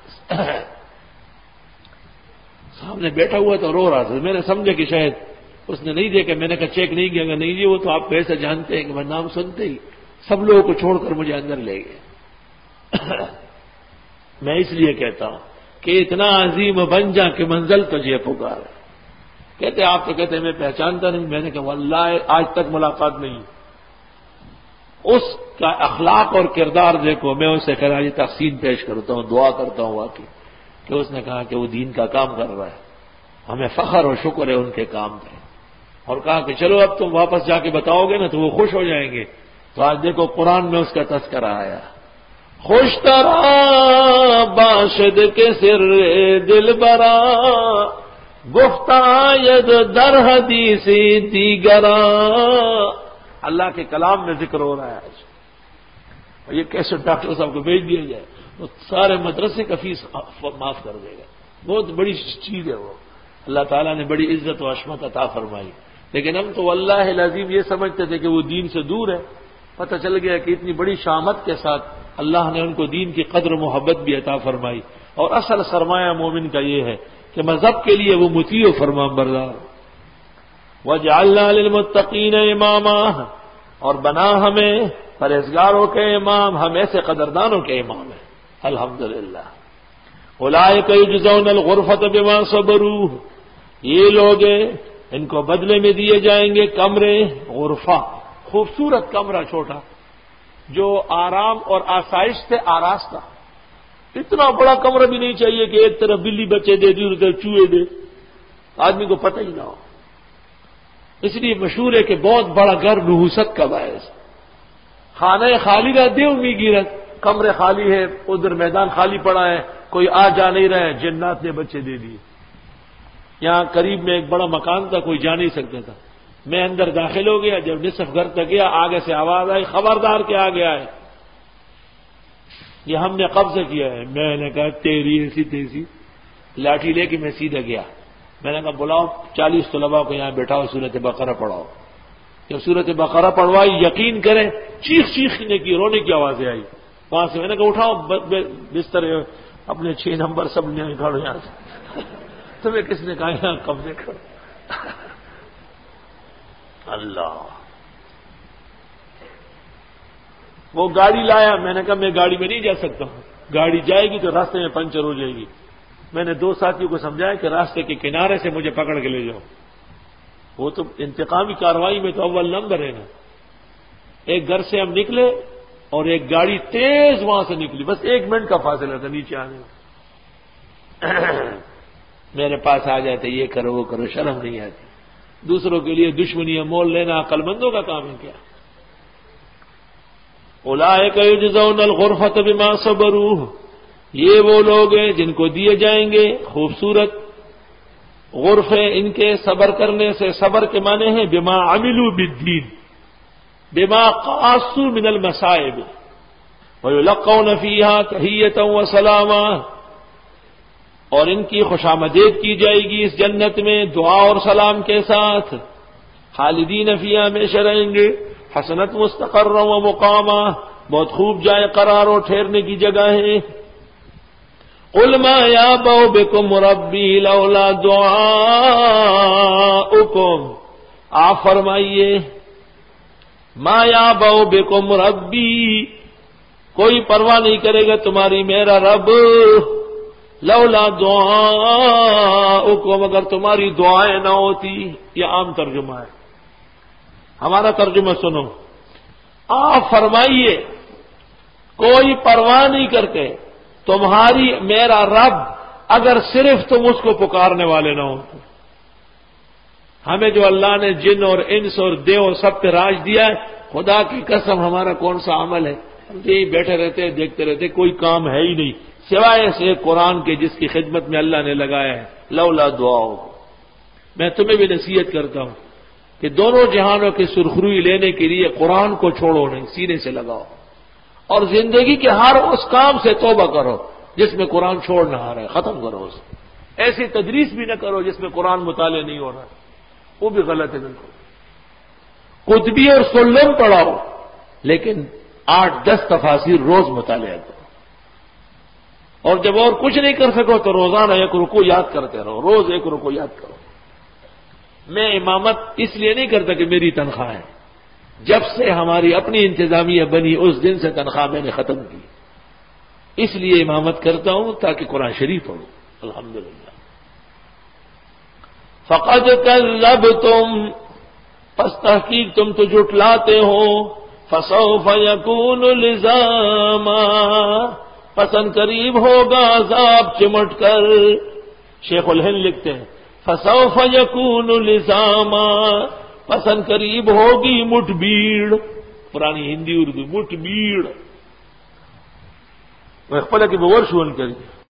سامنے بیٹھا ہوا تو رو رہا تھا، میں نے سمجھا کہ شاید اس نے نہیں دیکھا۔ میں نے کہا چیک نہیں کیا گا؟ نہیں جی وہ تو آپ پیسے جانتے ہیں کہ میں نام سنتے ہی سب لوگوں کو چھوڑ کر مجھے اندر لے گئے۔ میں اس لیے کہتا ہوں کہ اتنا عظیم بن جا کہ منزل تجھے پکار۔ کہتے آپ تو کہتے ہیں میں پہچانتا نہیں۔ میں نے کہا واللہ آج تک ملاقات نہیں، اس کا اخلاق اور کردار دیکھو۔ میں اسے خراج تحسین پیش کرتا ہوں، دعا کرتا ہوں واقعی کہ اس نے کہا کہ وہ دین کا کام کر رہا ہے، ہمیں فخر اور شکر ہے ان کے کام پہ، اور کہا کہ چلو اب تم واپس جا کے بتاؤ گے نا تو وہ خوش ہو جائیں گے۔ تو آج دیکھو قرآن میں اس کا تذکرہ آیا، خوش ترا باشد کے سر دل برا گفتہ ید در حدیثی دیگرا۔ اللہ کے کلام میں ذکر ہو رہا ہے آج، اور یہ کیسے ڈاکٹر صاحب کو بھیج دیا جائے، وہ سارے مدرسے کا فیس معاف کر دے گا۔ بہت بڑی چیز ہے وہ، اللہ تعالیٰ نے بڑی عزت و عصمت عطا فرمائی۔ لیکن ہم تو واللہ العظیم یہ سمجھتے تھے کہ وہ دین سے دور ہے، پتہ چل گیا کہ اتنی بڑی شامت کے ساتھ اللہ نے ان کو دین کی قدر و محبت بھی عطا فرمائی۔ اور اصل سرمایہ مومن کا یہ ہے کہ مذہب کے لیے وہ مطیع و فرمان بردار۔ وَجَعَلْنَا لِلْمُتَّقِينَ إِمَامًا، اور بنا ہمیں پرہیزگاروں کے امام، ہم ایسے قدردانوں کے امام ہیں۔ الحمدللہ اولئک یجزون الغرفۃ بما صبروا، یہ لوگ ان کو بدلے میں دیے جائیں گے کمرے، غرفہ خوبصورت کمرہ چھوٹا، جو آرام اور آسائش سے آراستہ. اتنا بڑا کمرہ بھی نہیں چاہیے کہ ایک طرف بلی بچے دے دی اور ادھر چوہے دے, آدمی کو پتہ ہی نہ ہو. اس لیے مشہور ہے کہ بہت بڑا گھر نحوست کا باعث. خانہ خالی کا دیو می گیرت, کمرے خالی ہے, ادھر میدان خالی پڑا ہے, کوئی آ جا نہیں رہا ہے, جنات نے بچے دے دیے. یہاں قریب میں ایک بڑا مکان تھا, کوئی جا نہیں سکتا تھا. میں اندر داخل ہو گیا, جب نصف گھر تک گیا آگے سے آواز آئی, خبردار کے آگے آئے, یہ ہم نے قبضہ کیا ہے. میں نے کہا تیری ایسی تیسی, لاٹھی لے کے میں سیدھا گیا. میں نے کہا بلاؤ چالیس طلباء کو یہاں بیٹھاؤ, سورۃ بقرہ پڑھاؤ. جب سورۃ بقرہ پڑھوائی, یقین کریں چیخ چیخنے کی, رونے کی آوازیں آئی وہاں سے. میں نے کہا اٹھاؤ بستر اپنے چھ نمبر سب نے نکالو یہاں سے. تمہیں کس نے کہا یہاں قبضے کرو؟ اللہ. وہ گاڑی لایا, میں نے کہا میں گاڑی میں نہیں جا سکتا ہوں, گاڑی جائے گی تو راستے میں پنچر ہو جائے گی. میں نے دو ساتھیوں کو سمجھایا کہ راستے کے کنارے سے مجھے پکڑ کے لے جاؤ. وہ تو انتقامی کارروائی میں تو اول نمبر ہے نا. ایک گھر سے ہم نکلے اور ایک گاڑی تیز وہاں سے نکلی, بس ایک منٹ کا فاصلہ تھا نیچے آنے میں. میرے پاس آ جاتے, یہ کرو وہ کرو, شرم نہیں آتی. دوسروں کے لیے دشمنیاں مول لینا عقل مندوں کا کام ہے کیا؟ اولئک یجزون الغرفۃ بما صبروا, یہ وہ لوگ ہیں جن کو دیے جائیں گے خوبصورت غرفے ان کے صبر کرنے سے. صبر کے معنی ہیں بما عملوا بالدین, بما قاصوا من المصائب, ویلقون فیہا تحیۃ وسلاما, اور ان کی خوشامدید کی جائے گی اس جنت میں دعا اور سلام کے ساتھ. خالدین فیہا, ہمیشہ رہیں گے. حسنت مستقرا و مقاما, بہت خوب جائے قرار اور ٹھہرنے کی جگہ ہے. قل ما یابأ بکم ربی لولا دعاؤکم, آپ فرمائیے ما یابأ بکم ربی, کوئی پرواہ نہیں کرے گا تمہاری میرا رب, لولا دعاؤکم, اگر تمہاری دعائیں نہ ہوتی. یہ عام ترجمہ ہے, ہمارا ترجمہ سنو. آپ فرمائیے کوئی پرواہ نہیں کرتے تمہاری میرا رب اگر صرف تم اس کو پکارنے والے نہ ہو. ہمیں جو اللہ نے جن اور انس اور دیو سب پہ راج دیا ہے, خدا کی قسم ہمارا کون سا عمل ہے؟ ہم یہی بیٹھے رہتے دیکھتے رہتے, کوئی کام ہے ہی نہیں سوائے سے قرآن کے جس کی خدمت میں اللہ نے لگایا ہے. لولا دعاؤ, میں تمہیں بھی نصیحت کرتا ہوں کہ دونوں جہانوں کی سرخروئی لینے کے لیے قرآن کو چھوڑو نہیں, سینے سے لگاؤ, اور زندگی کے ہر اس کام سے توبہ کرو جس میں قرآن چھوڑ نہ آ رہا ہے, ختم کرو اسے. ایسی تدریس بھی نہ کرو جس میں قرآن مطالعہ نہیں ہو رہا, وہ بھی غلط ہے بالکل. قطبی اور سلم پڑھاؤ, لیکن آٹھ دس تفاسیر روز مطالعہ کرو, اور جب اور کچھ نہیں کر سکو تو روزانہ ایک رکوع یاد کرتے رہو, روز ایک رکوع یاد کرو. میں امامت اس لیے نہیں کرتا کہ میری تنخواہ ہے, جب سے ہماری اپنی انتظامیہ بنی اس دن سے تنخواہ میں نے ختم کی, اس لیے امامت کرتا ہوں تاکہ قرآن شریف پڑھوں. الحمدللہ. فقد کذبتم, پس تحقیق تم تو جھٹلاتے ہو. فسوف یکون لزاما, پسند قریب ہوگا عذاب چمٹ کر. شیخ الہند لکھتے ہیں فسوف یکون لزاما, پسند قریب ہوگی مٹھ بھیڑ. پرانی ہندی اردو, مٹھ بھیڑ. وہ خپل کی باور شون کری